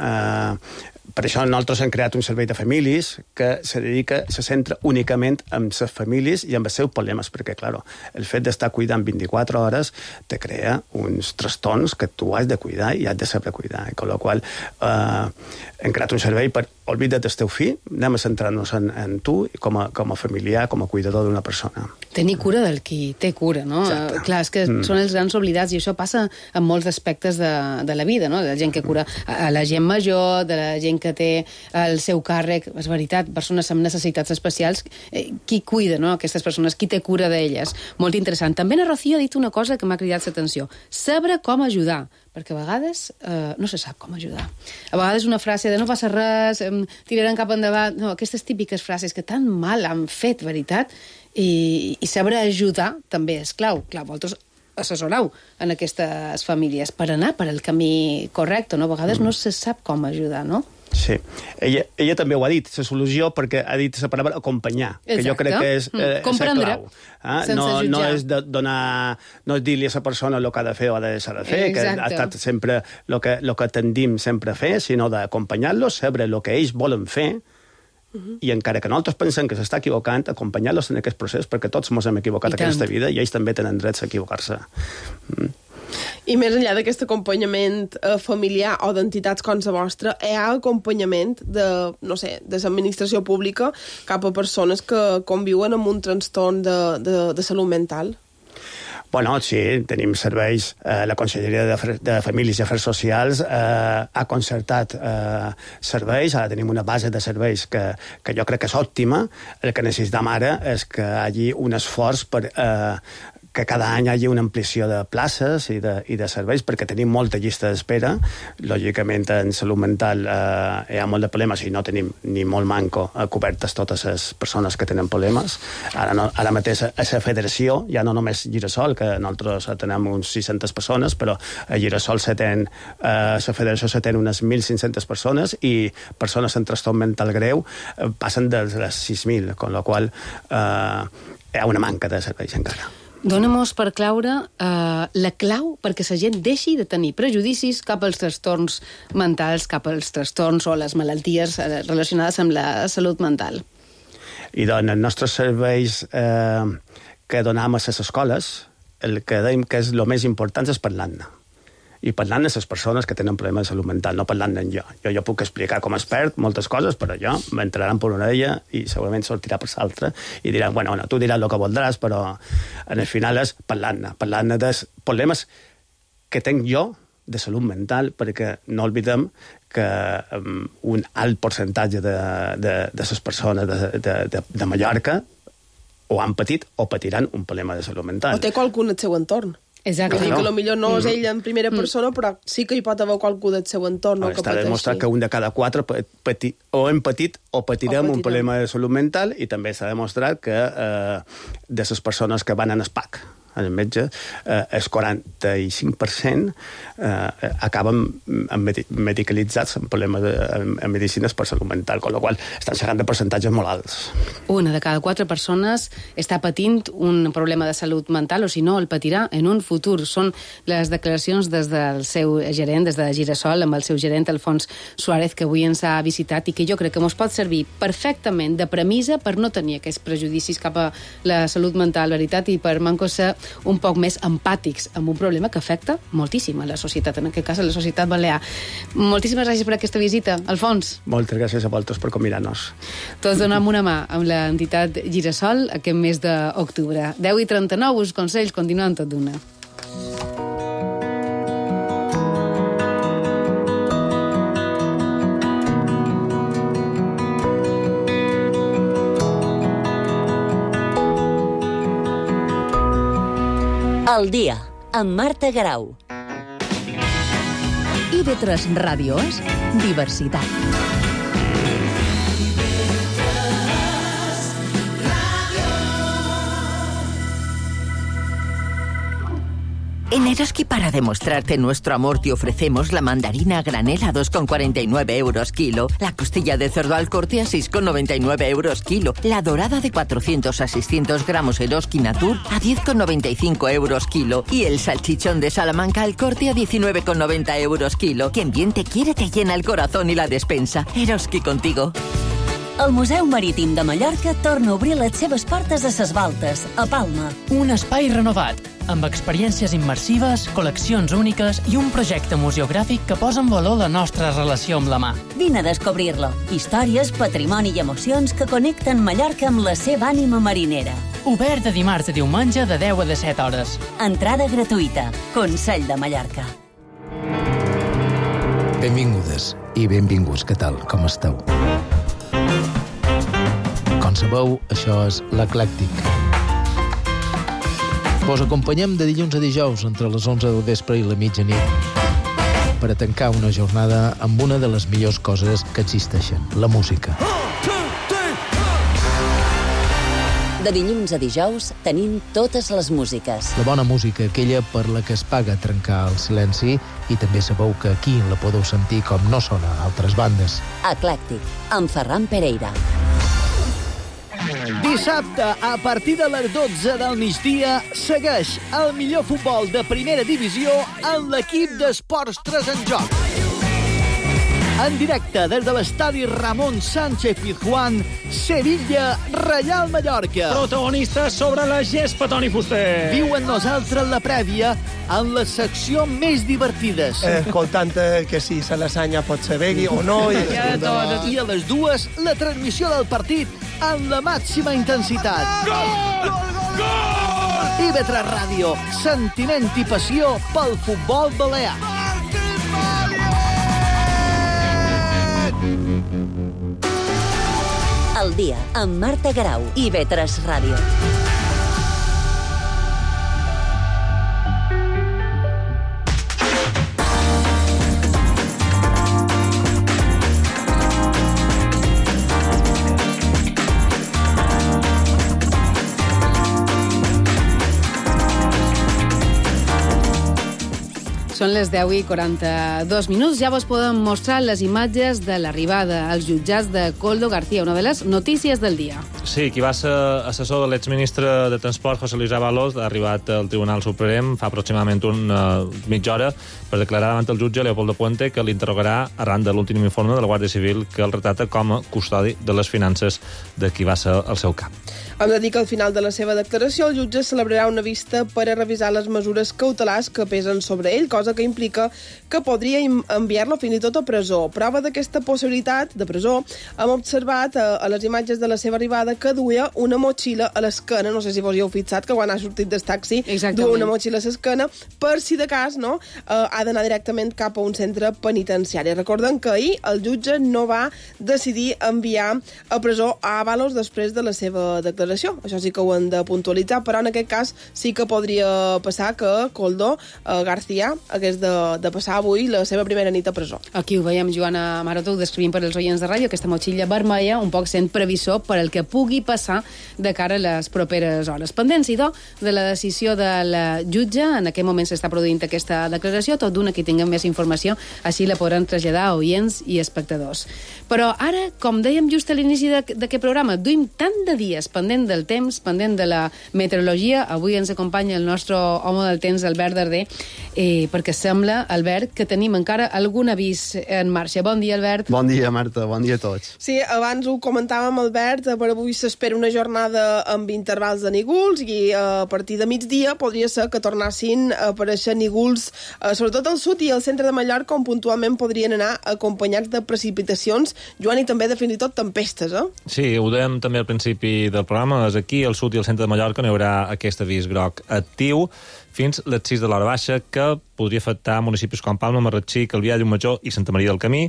Per això nosaltres hem creat un servei de famílies que se centra únicament en les famílies i en els seus problemes, perquè, clar, el fet d'estar cuidant 24 hores te crea uns trastorns que tu has de cuidar i has de saber cuidar. Amb la qual hem creat un servei per oblida't del teu fill, anem a centrar-nos en tu com a familiar, com a cuidador d'una persona. Tenir cura del qui té cura, no? Clar, és que són els grans oblidats i això passa en molts aspectes de la vida, no? De la gent que cura a la gent major, de la gent que té el seu càrrec, és veritat, persones amb necessitats especials, qui cuida, no?, aquestes persones, qui té cura d'elles. Molt interessant. També la Rocío ha dit una cosa que m'ha cridat l'atenció. Saber com ajudar, perquè a vegades no se sap com ajudar. A vegades una frase de no passa res, tiraran cap endavant, no, aquestes típiques frases que tan mal han fet, veritat, i saber ajudar també és clau. Clar, vosaltres assessoreu en aquestes famílies per anar per el camí correcte, no? A vegades no se sap com ajudar, no? Sí. Ella també ho ha dit, la solució, perquè ha dit la paraula acompanyar, que jo crec que és la clau. No és donar, no és dir-li a la persona el que ha de fer o ha de deixar de fer, que ha estat sempre el que tendim sempre a fer, sinó d'acompanyar-los, saber el que ells volen fer, i encara que nosaltres pensem que s'està equivocant, acompanyar-los en aquest procés, perquè tots ens hem equivocat en aquesta vida i ells també tenen drets a equivocar-se. I més enllà d'aquest acompanyament familiar o d'entitats com la vostra, hi ha acompanyament de l'administració pública cap a persones que conviuen amb un trastorn de salut mental? Bueno, sí, tenim serveis. La Conselleria de Famílies i Afers Socials ha concertat serveis. Ara tenim una base de serveis que jo crec que és òptima. El que necessitem ara és que hi hagi un esforç per que cada any hi hagi una ampliació de places i de serveis, perquè tenim molta llista d'espera. Lògicament, en salut mental hi ha molt de problemes i no tenim ni molt manco cobertes totes les persones que tenen problemes. Ara mateix a la federació, ja no només Girasol, que nosaltres tenem uns 600 persones, però a Girasol la federació s'atén unes 1.500 persones i persones amb trastorn mental greu passen de les 6.000, amb la qual hi ha una manca de serveis encara. Dóna-mos per claure la clau perquè la gent deixi de tenir prejudicis cap als trastorns mentals, cap als trastorns o les malalties relacionades amb la salut mental. I doncs els nostres serveis que donem a les escoles, el que dèiem que és el més important és parlar-ne. I parlant de les persones que tenen problemes de salut mental, no parlant d'en jo. Jo puc explicar com a expert moltes coses, però jo m'entraran per una d'ella i segurament sortirà per l'altra i diran, bueno, tu diràs el que voldràs, però en el final és parlant-ne dels problemes que tenc jo de salut mental, perquè no oblidem que un alt percentatge de les persones de Mallorca o han patit o patiran un problema de salut mental. O té qualcun al seu entorn. Exacte. Que potser no és ell en primera persona, però sí que hi pot haver qualcú del seu entorn que està demostrat que un de cada 4 o hem patit o patirem un problema de salut mental, i també s'ha demostrat que de les persones que van al SPAC, al metge, el 45% acaben medicalitzats amb problemes en medicines per salut mental, amb la qual estan sacant de percentatges molt alts. Una de cada 4 persones està patint un problema de salut mental, o si no, el patirà en un futur. Són les declaracions des del seu gerent, des de Girasol, amb el seu gerent, Alfons Suárez, que avui ens ha visitat i que jo crec que ens pot servir perfectament de premissa per no tenir aquests prejudicis cap a la salut mental, veritat, i per manco ser un poc més empàtics amb un problema que afecta moltíssim a la societat, en aquest cas a la societat balear. Moltíssimes gràcies per aquesta visita, Alfons. Moltes gràcies a vosaltres per convidar-nos. Tots donem una mà amb l'entitat Girasol aquest mes d'octubre. 10:39, us consells, continuant tot d'una. El dia, amb Marta Garau. IB3 Ràdio és diversitat. En Eroski, para demostrarte nuestro amor, te ofrecemos la mandarina a granel a 2,49 euros kilo, la costilla de cerdo al corte a 6,99 euros kilo, la dorada de 400 a 600 gramos Eroski Natur a 10,95 euros kilo y el salchichón de Salamanca al corte a 19,90 euros kilo. Quien bien te quiere te llena el corazón y la despensa. Eroski contigo. El Museu Marítim de Mallorca torna a obrir les seves portes a Ses Baltes, a Palma. Un espai renovat, amb experiències immersives, col·leccions úniques i un projecte museogràfic que posa en valor la nostra relació amb la mà. Vine a descobrir-lo. Històries, patrimoni i emocions que connecten Mallorca amb la seva ànima marinera. Obert de dimarts a diumenge de 10 a 17 hores. Entrada gratuïta. Consell de Mallorca. Benvingudes i benvinguts. Què tal? Com esteu? Com sabeu, això és l'Eclèctic. Vos acompanyem de dilluns a dijous entre les 11 del vespre i la mitjanit per a tancar una jornada amb una de les millors coses que existeixen, la música. De dilluns a dijous tenim totes les músiques. La bona música, aquella per la que es paga trencar el silenci, i també sabeu que aquí la podeu sentir com no sona a altres bandes. Eclèctic, amb Ferran Pereira. Dissabte, a partir de les 12 del migdia, segueix el millor futbol de primera divisió en l'equip d'Esports 3 en joc. En directe des de l'estadi Ramon Sánchez Pizjuán, Sevilla, Reial Mallorca. Protagonistes sobre la gespa, Toni Fuster. Viu amb nosaltres la prèvia en la secció més divertides. Escoltant que si se lasanya pot ser begui o no. I a les 2, la transmissió del partit en la màxima intensitat. Gol! Gol! IB3 Ràdio, sentiment i passió pel futbol balear. El dia, amb Marta Garau, IB3 Ràdio. Són les 10:42. Ja vos podem mostrar les imatges de l'arribada als jutjats de Koldo García, una de les notícies del dia. Sí, qui va ser assessor de l'exministre de Transport, José Luis Ábalos, ha arribat al Tribunal Suprem fa aproximadament una mitja hora per declarar davant el jutge Leopoldo Puente, que l'interrogarà arran de l'últim informe de la Guàrdia Civil que el retrata com a custodi de les finances de qui va ser el seu cap. Hem de dir que al final de la seva declaració el jutge celebrarà una vista per a revisar les mesures cautelars que pesen sobre ell, cosa que implica que podria enviar-lo fins i tot a presó. Prova d'aquesta possibilitat de presó, hem observat a les imatges de la seva arribada que duia una motxilla a l'esquena, no sé si vos hi heu fixat, que quan ha sortit del taxi duia una motxilla a l'esquena, per si de cas ha d'anar directament cap a un centre penitenciari. Recordem que ahir el jutge no va decidir enviar a presó a Ábalos després de la seva declaració. Això sí que ho hem de puntualitzar, però en aquest cas sí que podria passar que Koldo García hagués de passar avui la seva primera nit a presó. Aquí ho veiem, Joana Maroto, ho descrivim per als oients de ràdio, aquesta motxilla vermella, un poc sent previsor per al que pugui passar de cara a les properes hores. Pendents, idò, de la decisió del jutge, en aquest moment s'està produint aquesta declaració, tot d'una que tinguem més informació, així la podran traslladar a oients i espectadors. Però ara, com dèiem just a l'inici d'aquest programa, duim tant de dies pendent del temps, pendent de la meteorologia. Avui ens acompanya el nostre home del temps, Albert Darder, perquè sembla, Albert, que tenim encara algun avís en marxa. Bon dia, Albert. Bon dia, Marta. Bon dia a tots. Sí, abans ho comentàvem, Albert, per avui s'espera una jornada amb intervals de nígols i a partir de migdia podria ser que tornassin a aparèixer nígols, sobretot al sud i al centre de Mallorca, on puntualment podrien anar acompanyats de precipitacions, Joan, i també de fins i tot tempestes, Sí, ho dèiem també al principi del programa, és aquí, al sud i al centre de Mallorca, no hi haurà aquest avís groc actiu fins les 6 de l'hora baixa, que podria afectar municipis com Palma, Marratxí, Calvià, Llumajor i Santa Maria del Camí.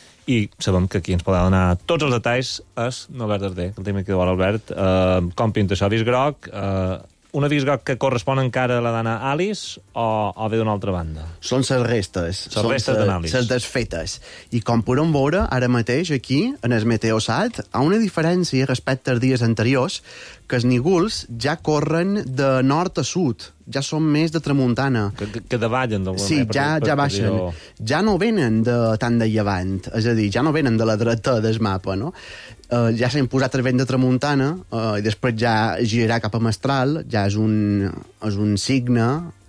I sabem que aquí ens podrà donar tots els detalls és Albert Darder, que el tenim aquí de vol, Albert. Com pinta això, avís groc? Un avís groc que correspon encara a la dana Alice o ve d'una altra banda? Són les restes. Les restes d'anàlisis. Les desfetes. I com podem veure, ara mateix, aquí, en el Meteosat, hi ha una diferència respecte als dies anteriors, que els nígols ja corren de nord a sud, ja són més de tramuntana. Que davallen d'alguna manera. Sí, ja baixen. Ja no venen tant de llevant, és a dir, ja no venen de la dreta del mapa, no? Ja s'ha imposat el vent de tramuntana i després ja girarà cap a mestral, ja és un signe,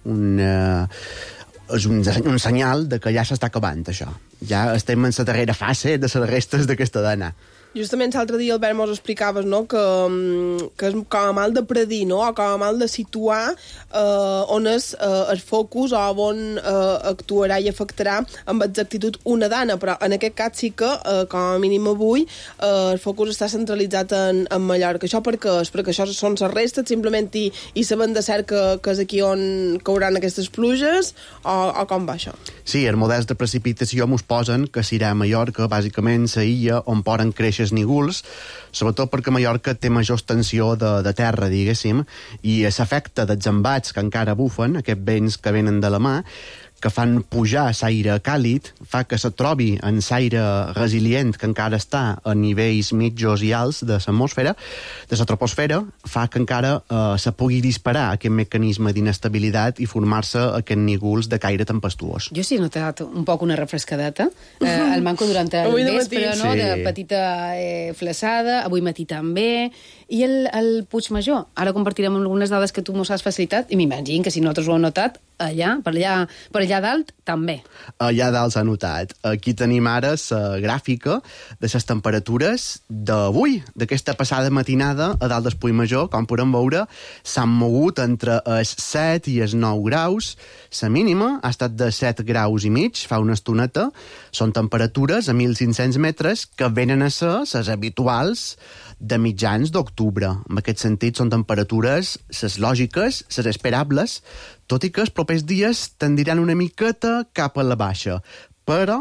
és un senyal de que ja s'està acabant això. Ja estem en la darrera fase de les restes d'aquesta dana. Justament l'altre dia, Albert, mos explicaves, no?, que és com a mal de predir, no?, o com a mal de situar on és el focus o on actuarà i afectarà amb exactitud una dana, però en aquest cas sí que, com a mínim avui, el focus està centralitzat en Mallorca. Això per què és? Perquè això són les restes, simplement, i sabem de cert que és aquí on cauran aquestes pluges, o com va això? Sí, els models de precipitació mos posen que serà a Mallorca, bàsicament, la illa on poden créixer nígols, sobretot perquè Mallorca té major extensió de terra, diguéssim, i l'efecte dels embats que encara bufen, aquests vents que venen de la mà, que fan pujar l'aire càlid, fa que se trobi en l'aire resilient que encara està a nivells mitjos i alts de l'atmosfera, de la troposfera, fa que encara se pugui disparar aquest mecanisme d'inestabilitat i formar-se aquests nígols de caire tempestuós. Jo sí he notat un poc una refrescadeta al manco durant el vespre, no? Sí. De petita flaçada, avui matí també, i el Puigmajor. Ara compartirem algunes dades que tu mos has facilitat, i m'imagino que si nosaltres ho hem notat, per allà dalt, també. Allà dalt s'ha notat. Aquí tenim ara la gràfica de les temperatures d'avui, d'aquesta passada matinada a dalt del Puigmajor. Com podem veure, s'han mogut entre els 7 i els 9 graus. La mínima ha estat de 7 graus i mig, fa una estoneta. Són temperatures a 1.500 metres que venen a ser les habituals de mitjans d'octubre. En aquest sentit, són temperatures les lògiques, les esperables, tot i que els propers dies tendiran una miqueta cap a la baixa. Però,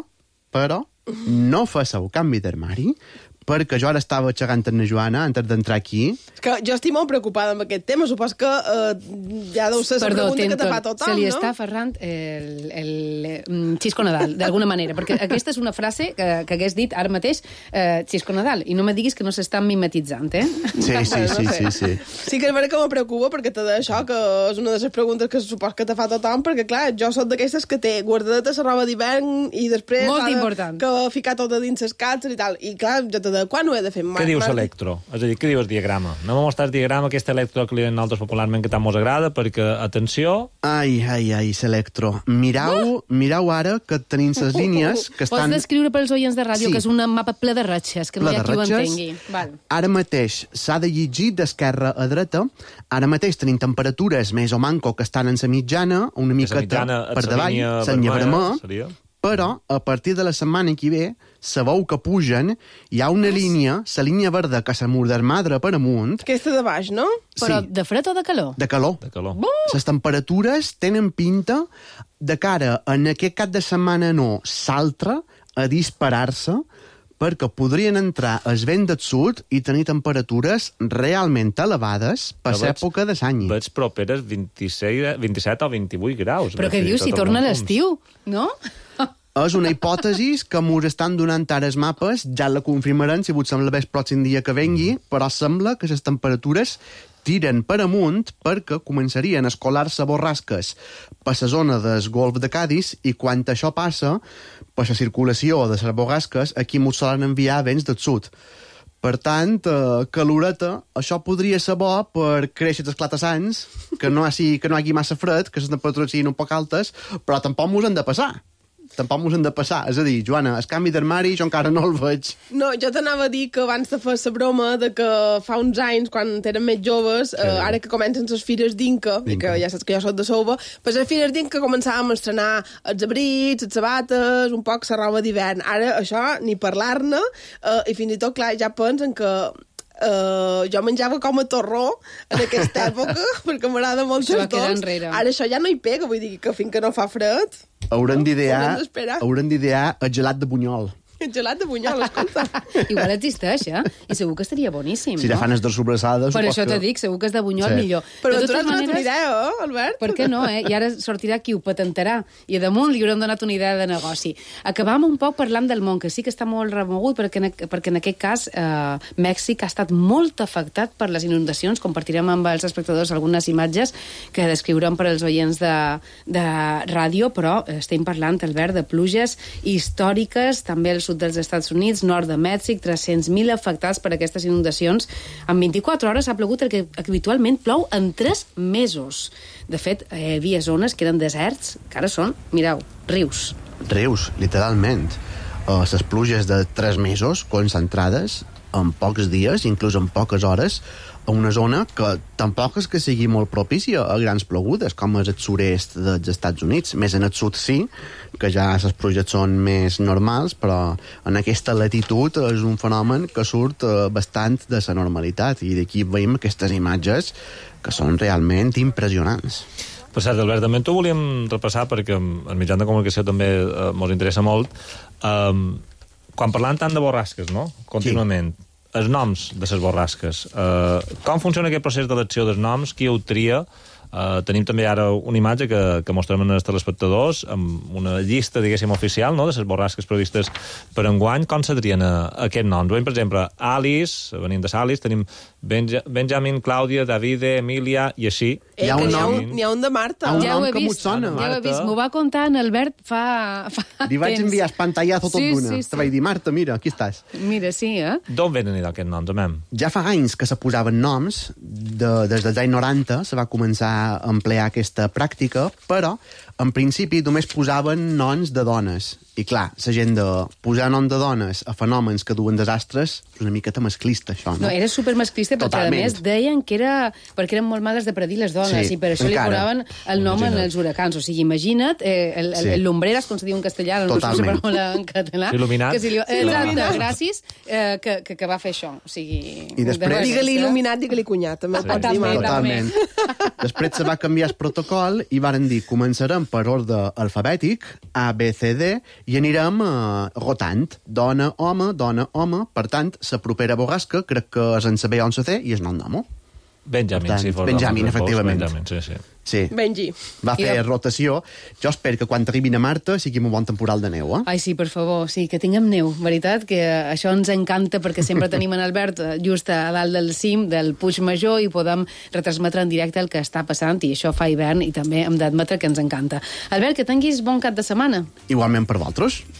no feu canvi d'armari, perquè jo ara estava xerrant amb la Joana antes d'entrar aquí. És que jo estic molt preocupada amb aquest tema, supos que ja deu ser la pregunta que te fa tothom, no? Se li està aferrant el Xisco Nadal, d'alguna manera, perquè aquesta és una frase que hagués dit ara mateix Xisco Nadal, i no me diguis que no s'estan mimetitzant, Sí. Sí que és vera que me preocupa, perquè te d'això, que és una de les preguntes que supos que te fa tothom, perquè, clar, jo soc d'aquestes que té guardadeta la roba d'hivern i després molt important, que ficar tota dins les calces i tal, i clar, jo te de quan ho he de fer. Què dius electro? És a dir, què diu el diagrama? Anem a mostrar el diagrama, aquest electro que li diem nosaltres popularment que tant mos agrada, perquè, atenció... Ai, l'electro. Mirau ara que tenim les línies que estan... Pots descriure pels oients de ràdio que és un mapa ple de ratxes, que no hi ha qui ho entengui. Ara mateix s'ha de llegir d'esquerra a dreta. Ara mateix tenim temperatures més o manco que estan en la mitjana, una miqueta per davall, la vermella, però a partir de la setmana que ve sabeu que pugen, hi ha una línia, la línia verda que se desmadra per amunt. Aquesta de baix, no? Però de fred o de calor? De calor. Les temperatures tenen pinta de cara en aquest cap de setmana s'altra a disparar-se, perquè podrien entrar els vents del sud i tenir temperatures realment elevades per l'època de l'any. Veig properes 27 o 28 graus. Però què dius, si torna l'estiu, no? És una hipòtesi que ens estan donant ara els mapes, ja la confirmarem si vos sembla bé el pròxim dia que vengui, però sembla que les temperatures tiren per amunt perquè començarien a escolar-se borrasques per la zona del golf de Cádiz i quan això passa, per la circulació de les borrasques, aquí ens solen enviar vents del sud. Per tant, caloreta, això podria ser bo per créixer els clatassans, que no hi hagi massa fred, que les temperatures siguin un poc altes, però tampoc mos han de passar. És a dir, Joana, el canvi d'armari jo encara no el veig. No, jo t'anava a dir que abans de fer la broma de que fa uns anys, quan érem més joves, ara que comencen les fires d'Inca, i que ja saps que jo soc de Souva, pues a les fires d'Inca començàvem a estrenar els abrics, les sabates, un poc la roba d'hivern. Ara això, ni parlar-ne, i fins i tot, clar, ja pensen que jo menjava com a torró en aquesta època, perquè m'agrada molt els dos. Ara això ja no hi pega, vull dir que fins que no fa fred... Haurem d'idear el gelat de bunyol. El gelat de bunyol, escolta. Igual existeix, I segur que estaria boníssim, si ja fan les dues sobrassades... Per això t'ho dic, segur que és de bunyol millor. Però tu has donat una idea, Albert? Per què no, I ara sortirà qui ho patentarà. I a damunt li haurem donat una idea de negoci. Acabam un poc parlant del món, que sí que està molt remogut, perquè en aquest cas Mèxic ha estat molt afectat per les inundacions. Compartirem amb els espectadors algunes imatges que descriurem per als oients de ràdio, però estem parlant, Albert, de pluges històriques, també al sud dels Estats Units, nord de Mèxic, 300.000 afectats per aquestes inundacions. En 24 hores ha plogut el que habitualment plou en 3 mesos. De fet, hi havia zones que eren deserts, que ara són, mireu, rius. Rius, literalment. Les pluges de 3 mesos concentrades en pocs dies, inclús en poques hores, a una zona que tampoc és que sigui molt propícia a grans plogudes, com és el sud-est dels Estats Units. Més en el sud sí, que ja les pluges són més normals, però en aquesta latitud és un fenomen que surt bastant de la normalitat, i d'aquí veiem aquestes imatges que són realment impressionants. Per cert, Albert, també t'ho volíem repassar perquè el mitjà de comunicació també ens interessa molt. Quan parlant tant de borrasques, no?, contínuament, els noms de les borrasques. Com funciona aquest procés d'elecció dels noms? Qui ho tria? Tenim també ara una imatge que mostrem als telespectadors amb una llista, diguéssim, oficial, no?, de les borrasques previstes per enguany. Com se trien aquests noms? Veiem, per exemple, Alice, venint de Salis, tenim Benjamin, Clàudia, Davide, Emília, i així. N'hi ha un de Marta. Ja ho he vist, m'ho va contar en Albert fa Li vaig enviar el pantallazo tot d'una. Te vaig dir, Marta, mira, aquí estàs. Mira, sí, D'on venen aquests noms, amem? Ja fa anys que se posaven noms, des dels anys 90 se va començar a emplear aquesta pràctica, però en principi només posaven noms de dones. I clar, la gent de posar nom de dones a fenòmens que duen desastres és una miqueta masclista, això, no? No, era supermasclista perquè, a més, deien que era perquè eren molt males de predir les dones, i per això li posaven el nom en els huracans. O sigui, imagina't, el Lumbreras, com se diu en castellà, no sé si paraula en català. Il·luminat. Exacte, gràcies, que va fer això. O sigui... I després... Digue-li il·luminat, digue-li cunyat. Totalment. Després se va canviar el protocol i varen dir, començarem per ordre alfabètic, A, B, C, D, i anirem rotant, dona, home. Per tant, la propera borrasca crec que és en B, on C, i és nom d'home. Benjamin, tant, si fos. Benjamin, efectivament. Benjamin, sí. Benji. Va fer rotació. Jo espero que quan arribin a Marta sigui un bon temporal de neu, Ai, sí, per favor, sí, que tinguem neu. Veritat, que això ens encanta perquè sempre tenim en Albert just a dalt del cim, del Puig Major, i podem retransmetre en directe el que està passant, i això fa hivern, i també hem d'admetre que ens encanta. Albert, que tinguis bon cap de setmana. Igualment per vosaltres.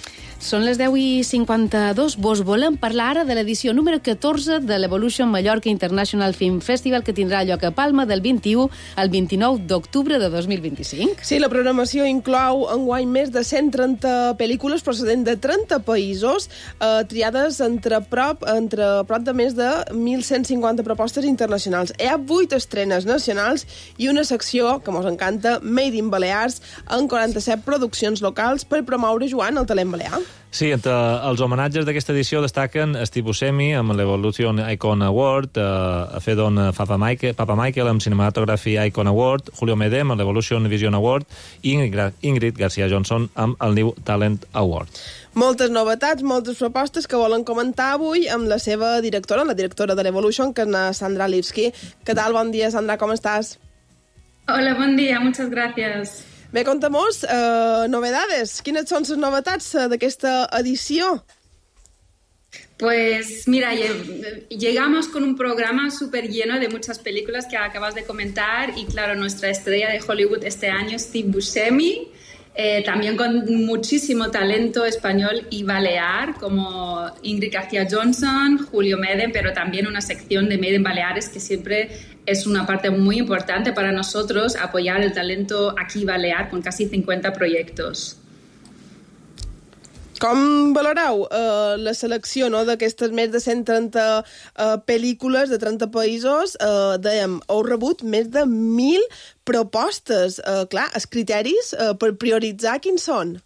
Són les 10:52. Vos volem parlar ara de l'edició número 14 de l'Evolution Mallorca International Film Festival, que tindrà lloc a Palma del 21 al 29 d'octubre de 2025. Sí, la programació inclou enguany més de 130 pel·lícules procedent de 30 països, triades entre prop de més de 1.150 propostes internacionals. Hi ha 8 estrenes nacionals i una secció, que mos encanta, Made in Balears, en 47 produccions locals per promoure, Joan, el talent balear. Sí, entre els homenatges d'aquesta edició destaquen Steve Buscemi amb l'Evolution Icon Award, Fedon Papa Michael amb Cinematography Icon Award, Julio Medem amb l'Evolution Vision Award i Ingrid Garcia Johnson amb el New Talent Award. Moltes novetats, moltes propostes que volen comentar avui amb la seva directora, la directora de l'Evolution, que és Sandra Lipski. ¿Qué tal? Bon dia, Sandra, ¿cómo estás? Hola, bon dia, muchas gracias. Bé, contamos novedades. Quines són les novetats d'aquesta edició? Pues mira, llegamos con un programa súper lleno de muchas películas que acabas de comentar y claro, nuestra estrella de Hollywood este año, Steve Buscemi, también con muchísimo talento español y balear, como Ingrid García Johnson, Julio Medem, pero también una sección de Made in Baleares que siempre es una parte muy importante para nosotros, apoyar el talento aquí balear con casi 50 proyectos. Com valoreu la selecció d'aquestes més de 130 pel·lícules de 30 països? Dèiem, heu rebut més de 1.000 propostes. Clar, els criteris per prioritzar quins són?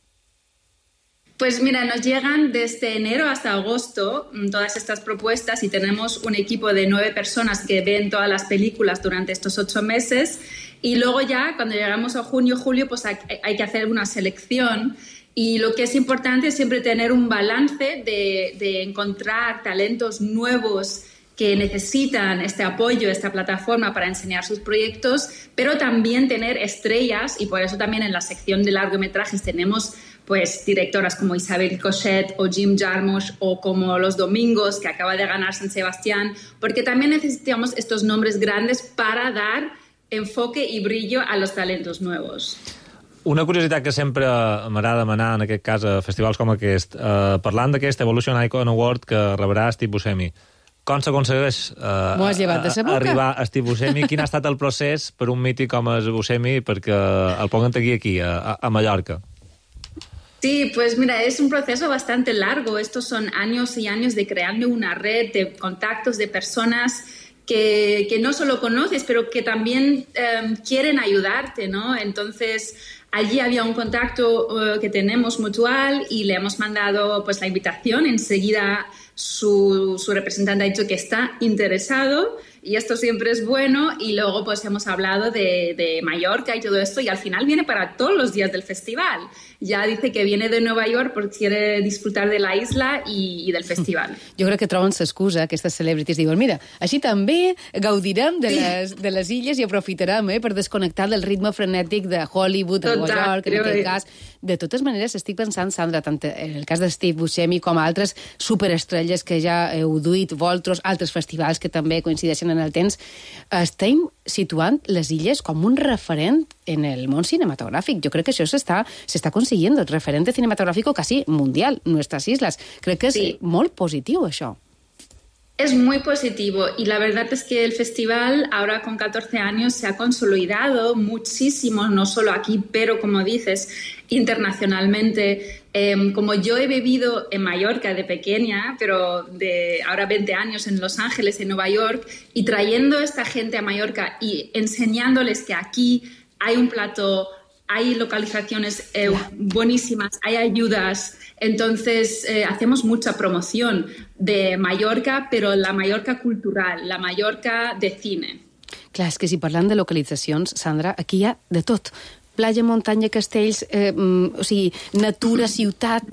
Pues mira, nos llegan desde enero hasta agosto todas estas propuestas y tenemos un equipo de 9 personas que ven todas las películas durante estos 8 meses y luego ya cuando llegamos a junio, julio, pues hay que hacer una selección. Y lo que es importante es siempre tener un balance de encontrar talentos nuevos que necesitan este apoyo, esta plataforma para enseñar sus proyectos, pero también tener estrellas, y por eso también en la sección de largometrajes tenemos pues directoras como Isabel Cochet o Jim Jarmusch o como Los Domingos, que acaba de ganar San Sebastián, porque también necesitamos estos nombres grandes para dar enfoque y brillo a los talentos nuevos. Una curiositat que sempre m'agrada demanar, en aquest cas, a festivals com aquest, parlant d'aquest Evolution Icon Award que rebrà Steve Buscemi, com s'aconsegueix arribar a Steve Buscemi? Quin ha estat el procés per un mític com és Buscemi perquè el puguen tenir aquí, a Mallorca? Sí, pues mira, es un proceso bastante largo. Estos son años y años de creando una red de contactos de personas que no solo conoces, pero que también quieren ayudarte, ¿no? Entonces, allí había un contacto que tenemos mutual y le hemos mandado pues la invitación. Enseguida su representante ha dicho que está interesado y esto siempre es bueno. Y luego pues hemos hablado de Mallorca y todo esto y al final viene para todos los días del festival. Ja dice que viene de Nueva York perquè quiere disfrutar de la isla i del festival. Jo crec que troben l'excusa, aquestes celebrities, diuen, mira, així també gaudirem de les illes i aprofitarem per desconnectar del ritme frenètic de Hollywood, de Nova York, en aquest cas. De totes maneres, estic pensant, Sandra, tant en el cas de Steve Buscemi com altres superestrelles que ja heu duit, vosaltres, altres festivals que també coincideixen en el temps, estem situant les illes com un referent en el món cinematogràfic. Jo crec que això s'està consiguiendo, el referente cinematográfico casi mundial, nuestras islas. Creo que es muy positivo eso. Es muy positivo y la verdad es que el festival ahora con 14 años se ha consolidado muchísimo, no solo aquí, pero como dices, internacionalmente. Como yo he vivido en Mallorca de pequeña, pero de ahora 20 años en Los Ángeles, en Nueva York, y trayendo a esta gente a Mallorca y enseñándoles que aquí hay un plató, hay localizaciones buenísimas, hay ayudas. Entonces, hacemos mucha promoción de Mallorca, pero la Mallorca cultural, la Mallorca de cine. Clar, és que si parlant de localitzacions, Sandra, aquí hi ha de tot. Platja, muntanya, castells, o sigui, natura, ciutat,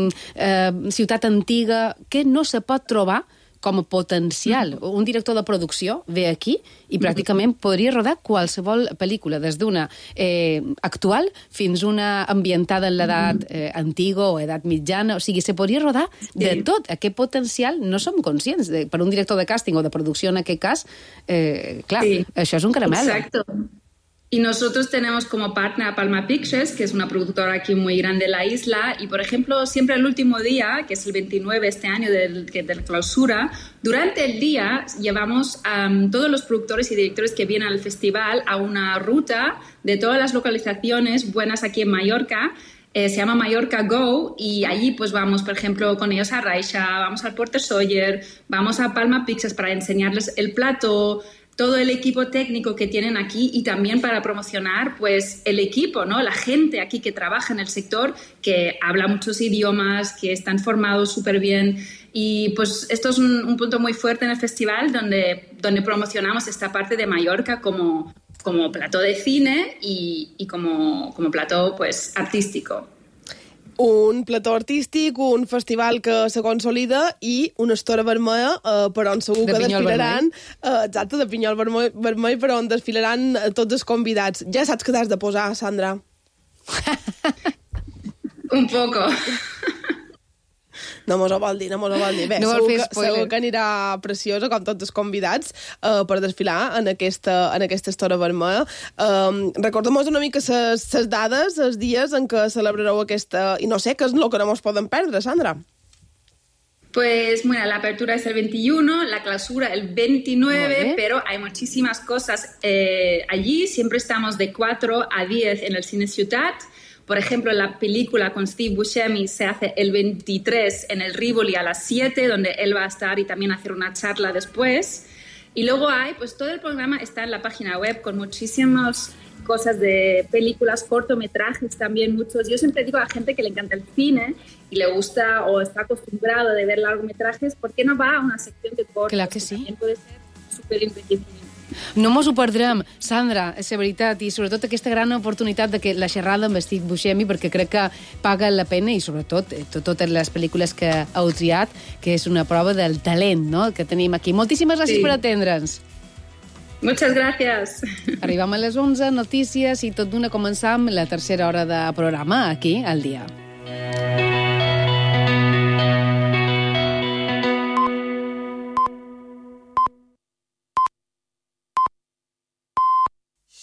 ciutat antiga, que no se pot trobar com a potencial. Un director de producció ve aquí i pràcticament podria rodar qualsevol pel·lícula, des d'una actual fins una ambientada en l'edat antiga o edat mitjana. O sigui, se podria rodar de tot. Aquest potencial no som conscients. Per un director de càsting o de producció, en aquest cas, clar, això és un caramel. Exacto. Y nosotros tenemos como partner a Palma Pictures, que es una productora aquí muy grande en la isla. Y, por ejemplo, siempre el último día, que es el 29 este año de la clausura, durante el día llevamos a todos los productores y directores que vienen al festival a una ruta de todas las localizaciones buenas aquí en Mallorca. Se llama Mallorca Go y allí pues vamos, por ejemplo, con ellos a Raixa, vamos al Porter Sawyer, vamos a Palma Pictures para enseñarles el plato, todo el equipo técnico que tienen aquí y también para promocionar pues el equipo, ¿no? La gente aquí que trabaja en el sector, que habla muchos idiomas, que están formados súper bien. Y pues esto es un punto muy fuerte en el festival donde promocionamos esta parte de Mallorca como plató de cine y como plató pues artístico. Un plató artístic, un festival que se consolida i una estora vermella per on segur que desfilaran... Exacte, de pinyol vermell per on desfilaran tots els convidats. Ja saps què t'has de posar, Sandra? Un poco. No mos ho vol dir. Bé, no segur que anirà preciosa, com tots els convidats, per desfilar en aquesta estora vermella. Recordem-nos una mica les dades, els dies en què celebrareu aquesta... I no sé, què és el que no mos podem perdre, Sandra? Pues, bueno, la apertura es el 21, la clausura el 29, pero hay muchísimas cosas allí. Siempre estamos de 4 a 10 en el Cine Ciutat. Por ejemplo, la película con Steve Buscemi se hace el 23 en el Rivoli a las 7, donde él va a estar y también hacer una charla después. Y luego pues todo el programa está en la página web con muchísimas cosas de películas, cortometrajes también, muchos. Yo siempre digo a la gente que le encanta el cine y le gusta o está acostumbrado de ver largometrajes, ¿por qué no va a una sección de cortos? Clar que sí. También puede ser súper enriquecedor. No mos ho perdrem, Sandra, és la veritat, i sobretot aquesta gran oportunitat de que la xerrada amb Steve Buscemi, perquè crec que paga la pena, i sobretot totes les pel·lícules que heu triat, que és una prova del talent, no?, que tenim aquí. Moltíssimes gràcies per atendre'ns. Muchas gracias. Arribam a les 11, notícies, i tot d'una començam la tercera hora de programa aquí, al dia.